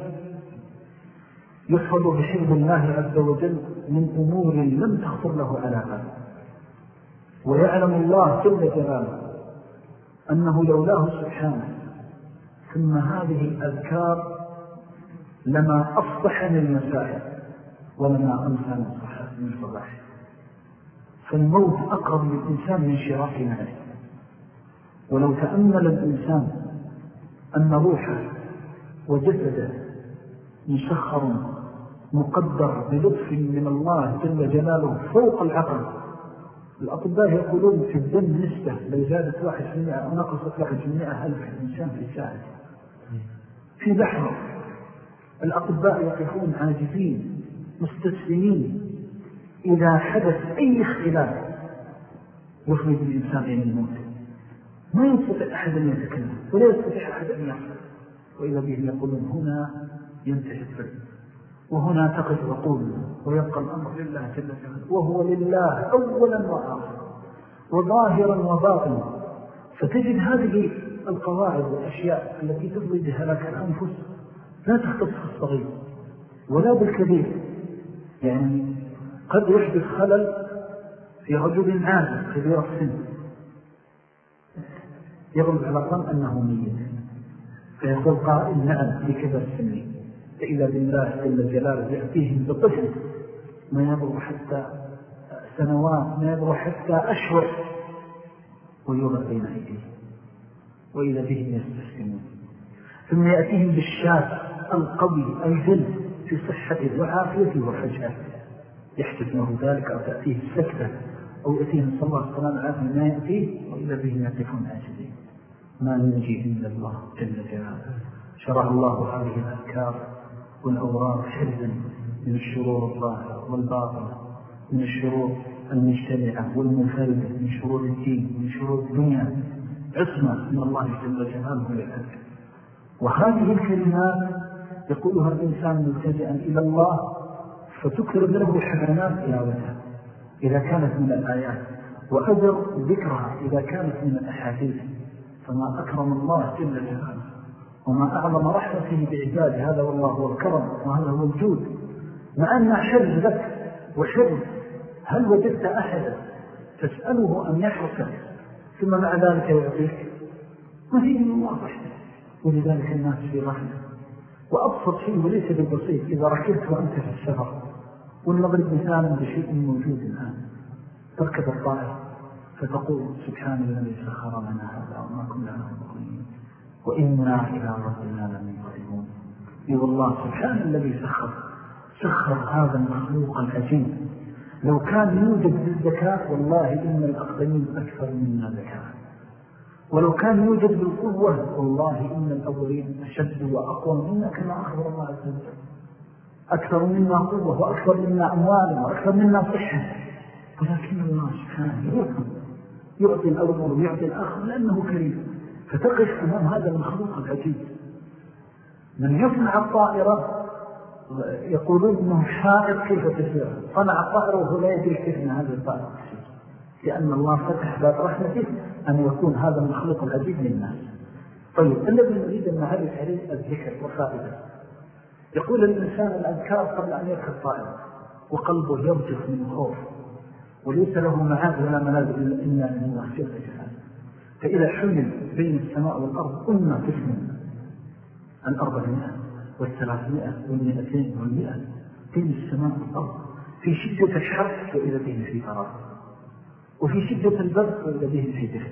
يحفظ بحفظ الله عز وجل من أمور لم تخطر له على بال، ويعلم الله جل جلاله أنه لولاه سبحانه ثم هذه الأذكار لما أصبح من المساء ولما أمسى من صباح. فالموت أقرب للإنسان من شراك نعله، ولو تأمل الإنسان أن روحه وجسده مسخر مقدر بلطف من الله جل جلاله فوق العقل. الأطباء يقولون في الدم نسبة لو زادت 1% أو نقصت 1% ألف إنسان في ساعة، في لحظة الأطباء يقفون عاجزين مستسلمين إذا حدث أي اختلاف يخرج الإنسان إلى الموت. ما يستطيع أحد أن يتكلم ولا يستطيع أحد أن يحصل، وإذا به يقولون هنا ينتهي الفرد وهنا تقف عقولنا ويبقى الأمر لله جل جلاله، وهو لله أولا وآخرا وظاهرا وباطنا. فتجد هذه القواعد والأشياء التي تفضي بهلاك الأنفس لا تختص الصغير ولا بالكبير. يعني قد يحدث خلل في رجل عادل كبير السن يغلب على الظن أنه ميت، فيقول قائل نعم لكبر السن، فإذا بالله جل جلاله يأتيهم بطفل ما يبرو حتى سنوات، ما يبرو حتى أشهر، ويوضع بين أيديهم وإذا بهم يستسلمون. ثم يأتيهم بالشاب القوي الجل في صحته وعافيته، وفجأة يحدث له ذلك أو تأتيه السكتة أو يأتيه صلى الله عليه وسلم عافية ما يأتيه، وإذا بهم يأتيهم عاجزين. ما ننجي إلا الله جل جلاله. شرع الله هذه الأذكار والأوراق حرزا من الشرور الظاهرة والباطنة، من الشرور المجتمعة والمنفردة، من شرور الدين، من شرور الدنيا، عصمة من الله جل جلاله للعبد. وهذه الكلمات يقولها الإنسان ملتجئا إلى الله فتكرم له حسنات تلاوتها إذا كانت من الآيات، وأجر ذكرها إذا كانت من الأحاديث. فما أكرم الله جل جلاله وما أعظم رحمته بعباده، هذا والله هو الكرم وهذا هو الجود. مع أنها حرز لك وحرز، هل وجدت أحدا تسأله أن يحرسك ثم مع ذلك يعطيك؟ ما هي من الله وحده. ولذلك الناس في رحمة. وأبسط شيء وليس بالبسيط، إذا ركبت وأنت في السفر ونضرب مثالا بشيء موجود الآن، تركب الطائر فتقول سبحان الذي سخر لنا هذا وما كنا له مقرنين وإنا إلى ربنا لمنقلبون. والله سبحان الذي سخر هذا المخلوق العجيب. لو كان يوجد بالذكاء والله إن الأقدمين أكثر منا ذكاء، ولو كان يوجد بالقوة والله إن الأولين أشد وأقوى منا كما أخبر الله عز وجل، أكثر منا قوة وأكثر منا أموال وأكثر منا صحة، ولكن الله سبحانه يعطي الأول ويعطي الآخر لأنه كريم. فتقف أمام هذا المخلوق العجيب. من يصنع الطائرة يقولون أنه شاعر كيف تسير، صنع الطائرة وهو لا يدري كيف من هذه الطائرة، لأن الله فتح باب رحمته أن يكون هذا المخلوق العجيب للناس. طيب الذي نريد أن نعرف عليه الذكر وفائدة. يقول الإنسان الأذكار قبل أن يركب الطائرة وقلبه يرجف من الخوف وليس له معاد ولا ملاذ إلا من الله جل جلاله. فإذا حمل بين السماء والأرض تسمى 400 و300 و200 و100 بين السماء والأرض في شدة الحر وإذا به في فرار، وفي شدة البرد وإذا به في دفء،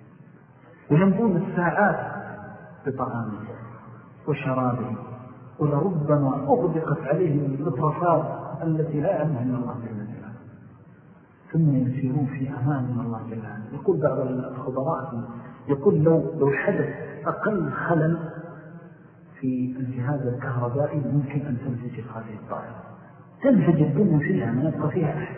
ويمضون الساعات بطعامه وشرابه، ولربما أغدقت عليهم الإطرافات التي لا يعلمها من الله جل جلاله، ثم يسيرون في أمان من الله جل جلاله. يقول بعض الخبراء يقول لو حدث أقل خلل في الجهاز الكهربائي ممكن أن تنفجر هذه الطائرة، تنفجر الدنيا فيها ما يبقى فيها أحد.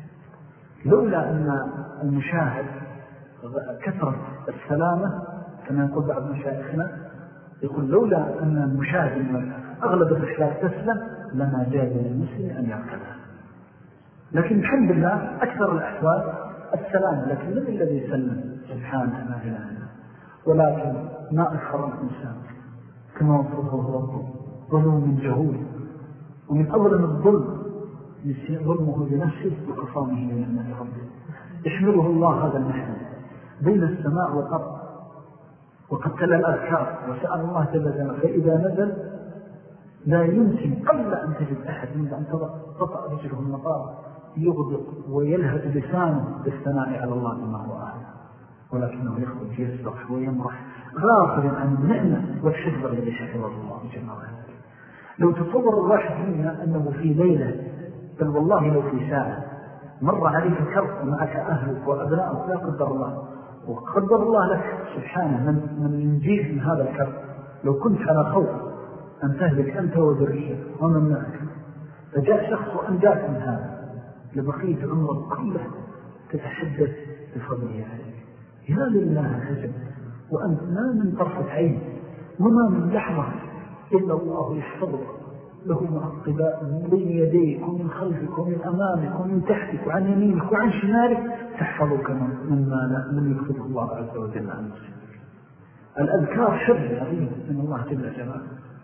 لولا أن المشاهد كثرة السلامة كما يقول بعض مشايخنا، يقول لولا أن المشاهد أغلب الرحلات تسلم لما جاز للمسلم أن يركبها. لكن الحمد لله أكثر الأحوال السلام، لكن من الذي سلم سبحانه ما إله إلا. ولكن ما أكثر الإنسان كما وصفه ربه ظلوم جهول، ومن أظلم الظلم ظلمه لنفسه وقصامه لنعمة ربه. يحمله الله هذا النحن بين السماء والأرض وقد تلا الأذكار وسأل الله جل جلاله، فإذا نزل لا يمكن قبل أن تجد أحد من أن تطأ رجله المطار يغدق ويلهث لسانه بالثناء على الله بما هو أعلم، ولكنه يخرج يسبح ويمرح غافلا عن النعمة والحفظ الذي حفظه الله جل وعلا. لو تصور الواحد منا أنه في ليلة، بل والله لو في ساعة مر عليك كرب ومعك أهلك وأبنائك لا قدر الله، وقدر الله لك سبحانه من ينجيك من هذا الكرب، لو كنت على خوف أن تهلك أنت وذريتك ومن معك، فجاء شخص وأنجاك من هذا، لبقيت عمرك كله تتحدث بفضله عليك. يا لله عجب، وأنت ما من طرفة عين وما من لحظة إلا الله يحفظك، له معقبات من بين يديك ومن خلفك ومن أمامك ومن تحتك وعن يمينك وعن شمالك تحفظك مما لم يكتبه الله عز وجل عن نفسك. الأذكار شر عظيم من الله جل جلاله.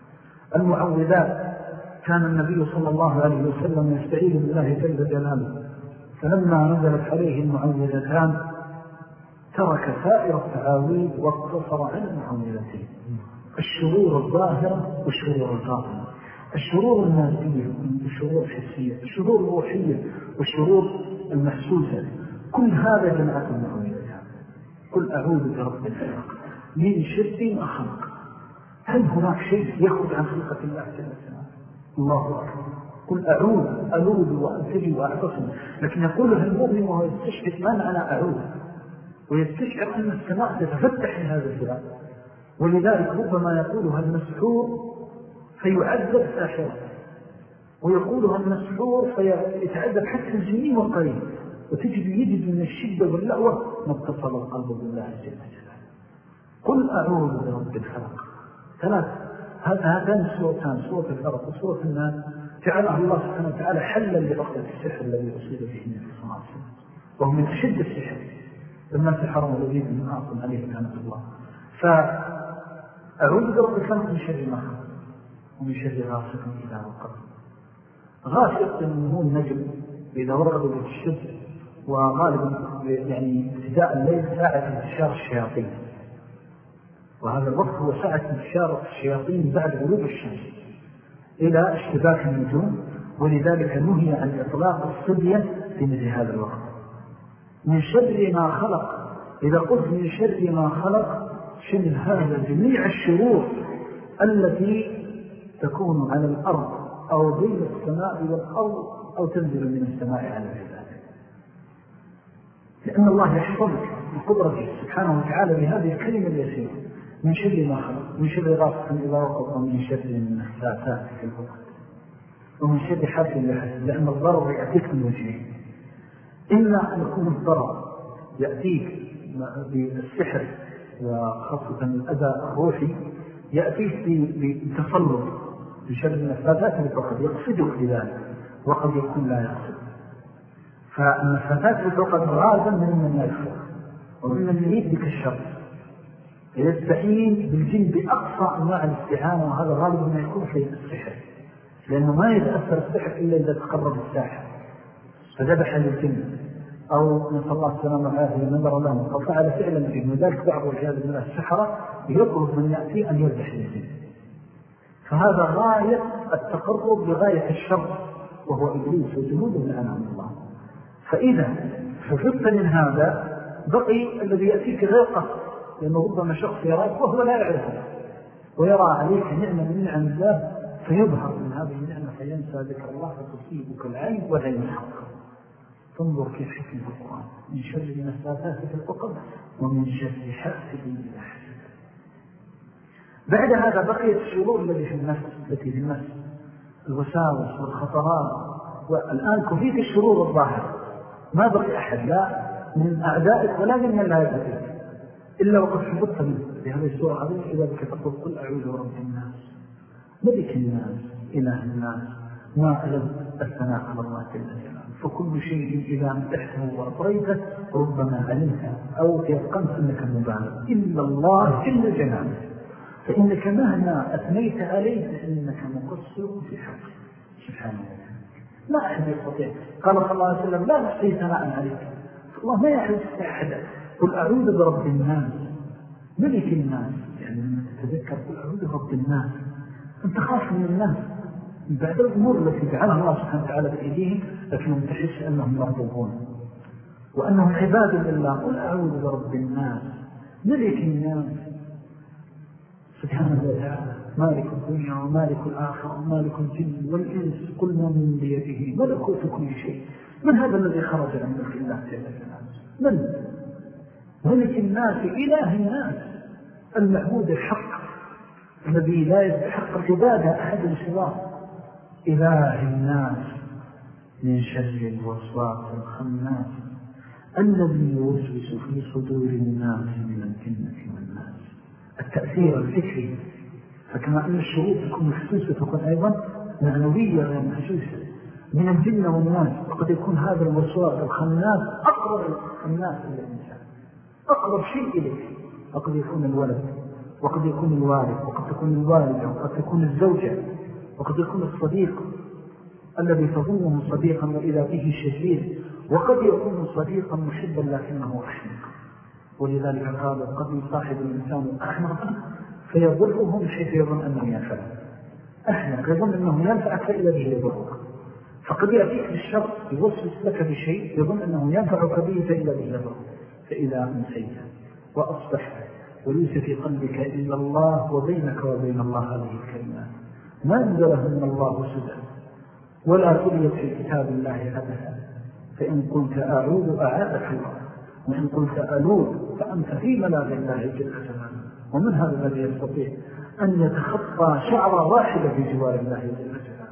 المعوذات كان النبي صلى الله عليه وسلم يستعيذ بالله جل جلاله، فلما نزلت عليه المعوذتان ترك سائر التعاويذ واقتصر على المعوذتين: الشرور الظاهرة والشرور الباطنة، الشرور المادية والشرور الحسية، الشرور الروحية والشرور المحسوسة، كل هذا جمعة المعوذتان. قل أعوذ برب الفلق من شر ما خلق. هل هناك شيء يخرج عن خلقة الله جل وعلا؟ الله أكبر. قل أعوذ، ألوذ وأنتجي وأعتصم. لكن يقولها المؤمن وهو يستشعر ما معنى أعوذ، ويستشعر أن السماء تتفتح من هذا الكلام، ولذلك ربما يقولها المسحور فيعذب ساحرا، ويقولها المسحور فيتعذب حتى الجنين والقريب، وتجد يجد من الشدة واللأوة ما اتصل القلب بالله جل جلاله. قل أعوذ برب الفلق. ثلاث، هذان السورتان، سورة الفلق وسورة الناس، جعلها الله سبحانه وتعالى حلا لعقدة السحر الذي أصيب به النبي صلى الله عليه وسلم، وهو من أشد السحر لما سحره الذين من أعظم عليه كانت الله. فأعوذ برب الفلق من شر ما خلق ومن شر غاسق إذا وقب. غاسق هو النجم إذا ورد بالشد، وغالبا يعني ابتداء الليل ساعة انتشار الشياطين، وهذا الوقت هو ساعة انتشار الشياطين بعد غروب الشمس إلى اشتباك النجوم، ولذلك نهي عن إطلاق الصبية في مثل هذا الوقت. من شر ما خلق، إذا قلت من شر ما خلق شمل هذا جميع الشرور التي تكون على الأرض أو بين السماء والأرض أو تنزل من السماء على العباد، لأن الله يحفظك بقدرته سبحانه وتعالى بهذه الكلمة اليسيرة من شر ما خلق، من شر غاسق إذا وقب، ومن شر النفاثات في العقد، ومن شر حاسد إذا حسد، لأن الضرر يأتيك من وجهين. إما أن يكون الضرر يأتيك بالسحر وخاصة الأذى الروحي، يأتيك بتسلط بشر النفاثات بالعقد يقصدك بذلك وقد يكون لا يقصد. فالنفاثات بالعقد غالبا من يكفر ومن يريد بك الشر، يستعين بالجن بأقصى أنواع الاستعانة، وهذا غالبا ما يكون في السحر، لأنه ما يتأثر السحر إلا إذا تقرب الساحر فذبح للجن أو نسأل الله السلامة والعافية نظر لهم أو فعل فعلا فيه. وذلك بعض الرجال من السحرة يطلب من يأتي أن يذبح للجن، فهذا غاية التقرب لغاية الشر وهو إبليس وجنوده لعنهم الله. فإذا ففدت من هذا بقي الذي يأتيك غير قصد، لأنه ربما شخص يراك وهو لا يعرفه ويرى عليك نعمة من نعم الله فيظهر من هذه النعمة فينسى ذكر الله فتصيبك العين والعين الحق. تنظر كيف حكم القرآن من شر النفاثات في العقد ومن شر حاسد إذا حسد. بعد هذا بقيت الشرور التي في النفس الوساوس والخطرات. والآن كفيت الشرور الظاهرة، ما بقي أحد لا من أعدائك ولا من لا يبقيك إلا وقد حفظت منه. بهذه السورة العظيمة إذا بك تقول قل أعوذ برب الناس ملك الناس إله الناس ما ألد الثناء على الله جل جلاله. فكل شيء إذا امتحته وأطريته ربما علمت أو يقنت أنك مبالغ إلا الله جل جلاله، فإنك مهما أثنيت عليه فإنك مقصر في حقه سبحانه وتعالى. ما أحد يستطيع. قال صلى الله عليه وسلم لا نحصي ثناء عليك، الله ما يحدث أحدا. قل أعوذ برب الناس ملك الناس، يعني لما تتذكر قل أعوذ برب الناس أنت خاف من الناس من بعد الأمور التي جعلها الله سبحانه وتعالى بأيديهم، لكنهم تحس أنهم مرضوبون وأنهم عباد لله. قل أعوذ برب الناس ملك الناس سبحانه وتعالى مالك الدنيا ومالك الآخرة ومالك الجن والإنس كل من بيده ملكوت كل شيء. من هذا الذي خرج عن ملك الله جل جلاله؟ من ملك الناس إله الناس المعبود الحق الذي لا يستحق العبادة أحد سواه، إله الناس من شر الوسواس الخناس الذي يوسوس في صدور الناس من الجنة والناس. التأثير الفكري، فكما أن الشروط تكون محسوسة تكون أيضا معنوية غير محسوسة من الجنة والناس. وقد يكون هذا الوسواس الخناس أقرب الناس إلى الإنسان، أقرب شيء إليه. وقد يكون الولد وقد يكون الوالد وقد تكون الوالدة وقد تكون الزوجة وقد يكون الصديق الذي تظنه صديقا وإذا به شرير، وقد يكون صديقا محبا لكنه أحمق. ولذلك قال قد يصاحب الإنسان أحمقا فيضره من حيث يظن أنه ينفعه. أحمق يظن أنه ينفعك فإذا به يضرك، فقد يأتيك بالشر يوسوس لك بشيء يظن أنه ينفعك به فإذا به يضرك. فإذا أمسيت وأصبحت وليس في قلبك إلا الله وبينك وبين الله هذه الكلمات ما أنزله من الله سدى ولا تليت في كتاب الله أبدا. فإن قلت أعوذ أعاذك الله، وإن قلت ألوذ فأنت في ملاذ الله جل جلاله. ومن هذا الذي يستطيع أن يتخطى شعرة واحدة في جوار الله جل جلاله؟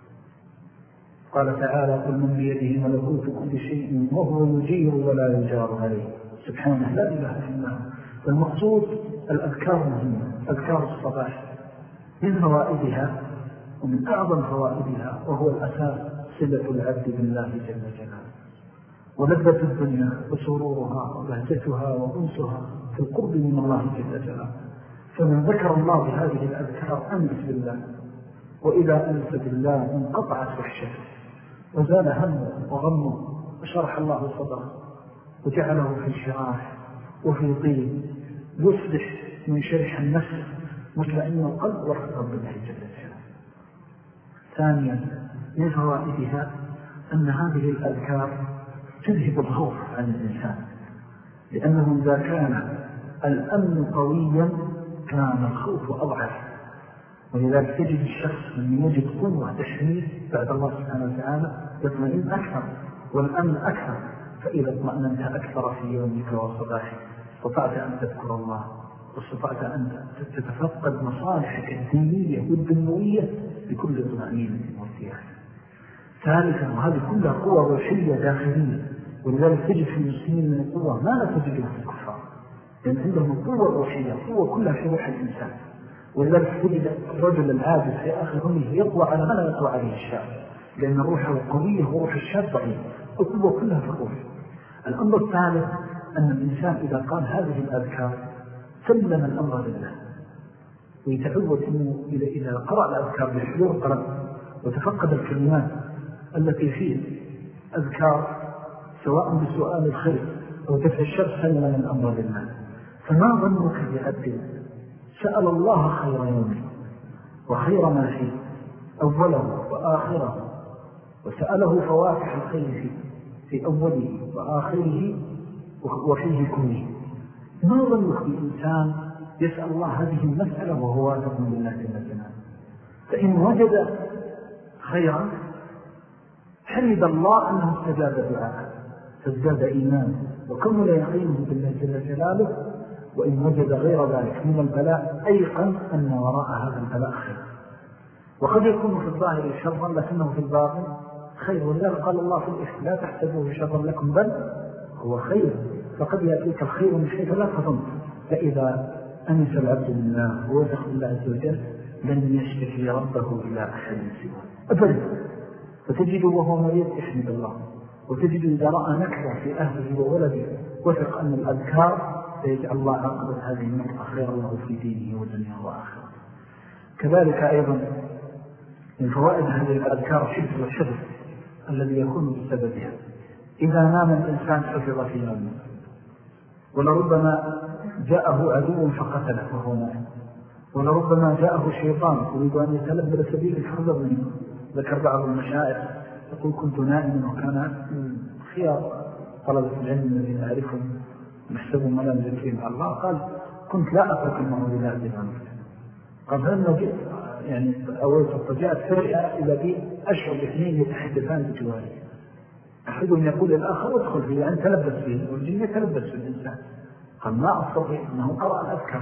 قال تعالى قل من بيده ملكوت كل شيء وهو يجير ولا يجار عليه سبحانه لا إله إلا هو. المقصود الأذكار مهمة، أذكار الصباح من فوائدها ومن أعظم فوائدها وهو الأساس صلة العبد بالله جل جلاله، ولذة الدنيا وسرورها وبهجتها وأنسها في القرب من الله جل جلاله. فمن ذكر الله بهذه الأذكار أنس بالله، وإذا أنس بالله انقطعت وحشته وزال همه وغمه وشرح الله صدره وجعله في شراح وفي طيب يصبح من شرح النفس مطمئن القلب ورحمة بالله جل جلاله. ثانيا من فوائدها أن هذه الأذكار تذهب الخوف عن الإنسان، لأنه إذا كان الأمن قويا كان الخوف أضعف. ولذلك تجد الشخص من يجد قوة تحميه بعد الله سبحانه وتعالى يطمئن أكثر والأمن أكثر. فإذا اطمأننت أكثر في يومك وصباحك استطعت أن تذكر الله، واستطعت أن تتفقد مصالحك الدينية والدنيوية بكل طمأنينة وارتياح. ثالثا، وهذه كلها قوة روحية داخلية، ولذلك تجد في المسلمين من القوة ما لا تجدها في الكفار، لأن عندهم القوة الروحية، قوة كلها في روح الإنسان. ولذلك تجد الرجل العاجز في آخر عمره يقوى على ما لا يقوى عليه الشاب، لأن روحه قوية وروح الشاب ضعيف، القوة كلها في الروح. الأمر الثالث أن الإنسان إذا قال هذه الأذكار سلم الأمر لله، ويتعود أنه إذا قرأ الأذكار بحضور قلب وتفقد الكلمات التي فيه أذكار سواء بسؤال الخير أو دفع الشر سلم الأمر لله. فما ظنك بعبد سأل الله خير يومه وخير ما فيه أوله وآخره، وسأله فواتح الخير في أوله وآخره وفيه كله. ما ظنك بإنسان يسأل الله هذه المسألة وهو واثق بالله جل جلاله؟ فإن وجد خيرا حمد الله أنه استجاب دعاءه فازداد إيمانه وكمل يقينه بالله جل جلاله. وإن وجد غير ذلك من البلاء أيقن أن وراء هذا البلاء خير، وقد يكون في الظاهر شرا لكنه في الباطن خير. ولذلك قال الله في الإفك لا تحسبوه شرا لكم بل هو خير، فقد يأتيك الخير من حيث لا تظن. فإذا أنس العبد بالله ووثق بالله عز وجل لن يشتكي ربه إلى أحد سواه أبدا. فتجد وهو مريض يحمد الله، وتجد إذا رأى نكبة في أهله وولده وثق أن الأذكار سيجعل الله عقبة هذه النكبة خير له في دينه ودنياه وآخرته. كذلك أيضا من فوائد هذه الأذكار الشبه والشبه الذي يكون بسببها. إذا نام الإنسان حفظ في نومه، ولربما جاءه عدو فقتله وهو نائم، ولربما جاءه شيطان يريد أن يتلبل سبيل الحفظ منه. ذكر بعض المشاعر يقول كنت نائما، وكان خيار طلبة العلم الذين أعرفهم نحسبهم ولا نزكيهم على الله، قال كنت لا أترك الموت لا أدفعه. قال هل نجد يعني أول فجاءت فرقة إلى بي أشعر الاثنين يتحدثان بجواري، أحدهم يقول للآخر ادخل فيه يعني تلبس فيه، والجن يتلبس في الإنسان. قال ما أستطيع، أنه قرأ الأذكار،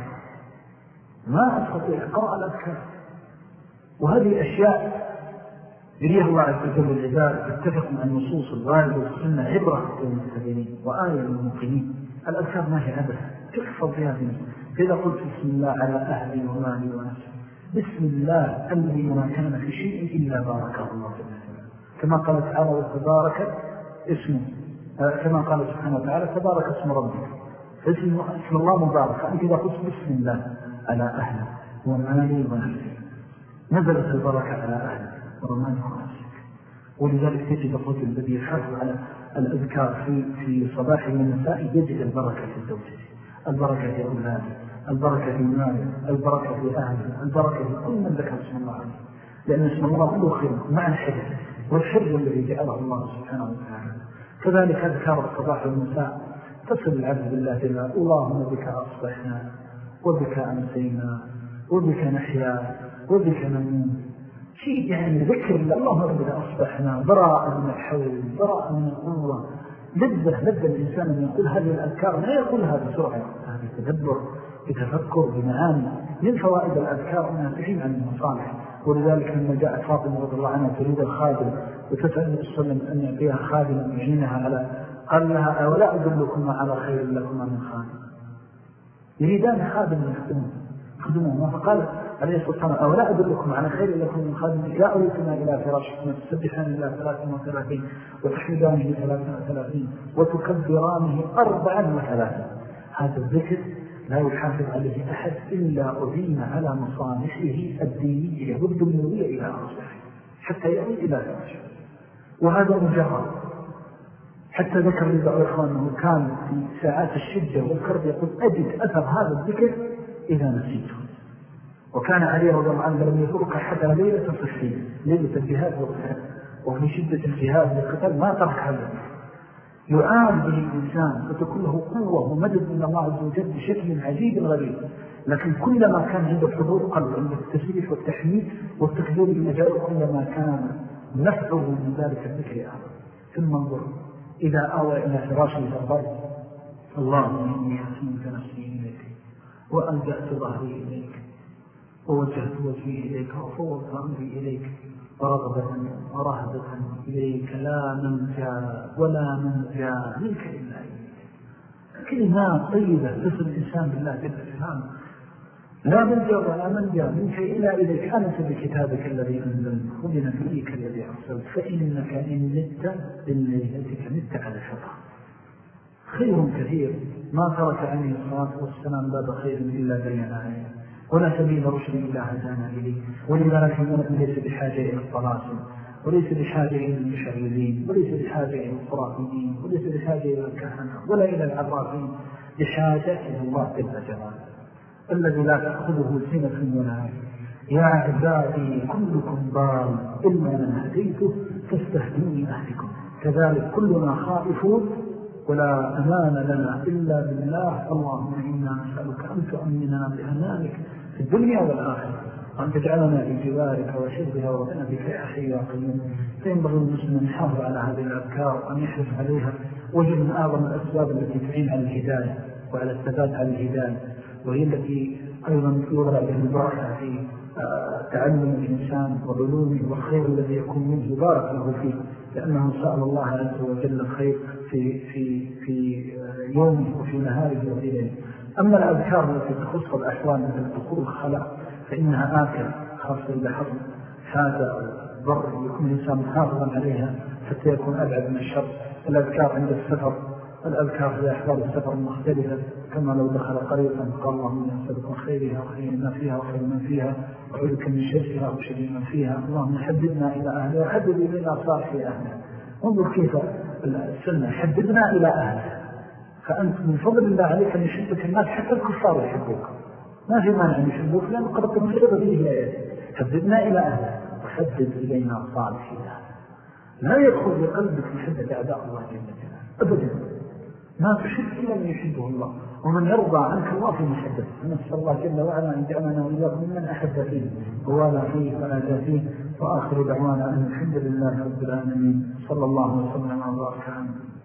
ما أستطيع قرأ الأذكار. وهذه أشياء يريها الله عز وجل العباد تتفق مع النصوص الواردة والسنة عبرة للمتبعين وآية للموقنين. الأذكار ما هي عبث تحفظ بها في نفسك. فإذا قلت بسم الله على أهلي ومالي ونفسي، بسم الله الذي ما كان في شيء إلا بارك الله كما قال تعالى وتبارك اسمه، كما قال سبحانه وتعالى تبارك اسم ربك، فاسم الله مبارك. فأنت إذا قلت بسم الله على أهلي ومالي ونفسي نزلت البركة على أهلي ورماني ونفسك. ولذلك تجد الرجل الذي يحافظ على الأذكار في صباح ومساء يجد البركة في زوجته، البركة في أولاده، البركة في ماله، البركة في أهله، البركة في كل من ذكر اسم الله عليه، لأن اسم الله كله خير مع الحفظ والحفظ الذي جعله الله سبحانه وتعالى. كذلك أذكار الصباح والمساء تصل العبد بالله جل اللهم بك أصبحنا وبك أمسينا وبك نحيا وبك نموت، شيء يعني ذكر اللهم بك أصبحنا، براء من الحول، براء من القوة، لذة الإنسان أن يقول هذه الأذكار، لا يقولها بسرعة، هذا تدبر بتفكر بمعاني. من فوائد الأذكار أنها تحيل عن المصالح. ولذلك لما جاءت فاطمة رضي الله عنها تريد الخادم وتسأل النبي صلى الله عليه وسلم أن يعطيها خادما يعينها على، قال لها أولا أدلكم على خير لكما من خادم، يريدان خادم يخدمهما. فقال عليه الصلاة والسلام أولا أدلكم على خير لكم من خادم لا أريكما إلى فراشكم تسبحان إلى 33 وتحمدانه 33 وتكبرانه 34. هذا الذكر لا يحافظ عليه أحد إلا أذين على مصالحه الدينية والدنيوية إلى أصبحه حتى يعود إلى فراشكم. وهذا مجرد. حتى ذكر لي بعض إخوانه كان في ساعات الشدة والكرب يقول أجد أثر هذا الذكر إذا نسيته. وكان علي رضي الله عنه لم يترك حتى ليلة صفية، ليلة الجهاد والقتال، وفي شدة الجهاد والقتال ما ترك هذا، يعان به الإنسان وتكون له قوة ومدد من الله عز وجل بشكل عجيب غريب. لكن كلما كان عنده حضور قلب عند التسبيح والتحميد والتكبير بالمجال، كلما كان نفعه من ذلك الذكر أعظم. ثم انظر إذا آوى إلى فراشه فقال اللهم إني أسلمت نفسي إليك وألجأت ظهري إليك ووجهت وجهي إليك وفوضت أمري إليك ورغبة ورهبة إليك لا منجا ولا منجا منك إلا إليك. كلمات طيبة تصل الإنسان بالله جل جلاله. لا منجا ولا منجا منك إلا إليك. أنت بكتابك الذي أنزلت وبنبيك الذي أرسلت فإنك إن مت بليلتك مت على شطر. خير كثير ما ترك عليه الصلاة والسلام باب خير إلا بينا عليه ولا سبيل رشد إلا هدانا إليه. ولذلك ليس بحاجة إلى الطلاسم وليس بحاجة إلى المشعوذين وليس بحاجة إلى الخرافيين وليس بحاجة إلى الكهنة ولا إلى العرافين. بحاجة إلى الله جل جلاله الذي لا تأخذه سنة ولا نوم. يا عبادي كلكم ضال إلا من هديته فاستهدوني أهلكم. كذلك كلنا خائفون ولا أمان لنا إلا بالله. اللهم إنا نسألك أن تؤمننا بأمانك في الدنيا والآخرة وأن تجعلنا في جوارك وشرها وبنبك يا حي يا قيوم. فينبغي المسلم أن يحافظ على هذه الأذكار وأن يحرص عليها. وجد من أعظم الأسباب التي تعين على الهداية وعلى الثبات على الهداية وهي التي أيضا يوضع بالبركة في تعلم الإنسان وعلومه والخير الذي يكون منه بارك له فيه لأنه سأل الله عز وجل الخير في يومه وفي نهاره وفي ليله. أما الأذكار التي تخص الأحوال مثل دخول الخلاء فإنها آكل خاصة إذا حصل حاجة أو ضر يكون الإنسان محافظا عليها حتى يكون أبعد من الشر. الأذكار عند السفر الأذكار في أحوال السفر المختلفة كما لو دخل قريبا قال اللهم أسألك خيرها وخير ما فيها وخير من فيها وعلك من شرها وشر من فيها. اللهم حببنا إلى أهلها وحبب إلينا صالح أهلها. انظر كيف السنة حببنا إلى أهلها. فأنت من فضل الله عليك أن يحبك الناس حتى الكفار يحبوك ما في مانع أن يحبوك لأن قرأت مجربة فيه آيات. حببنا إلى أهلها وحبب إلينا صالح أهلها. لا يدخل بقلبك محبة أعداء الله جل جلاله أبدا. ما تحب إلا من يحبه الله ومن يرضى عنك الله في محبته. نسأل الله جل وعلا أن جعلنا وإياكم من أحب فيه ووالى فيه ونادى فيه. وآخر دعوانا أن الحمد لله رب العالمين صلى الله وسلم وبارك على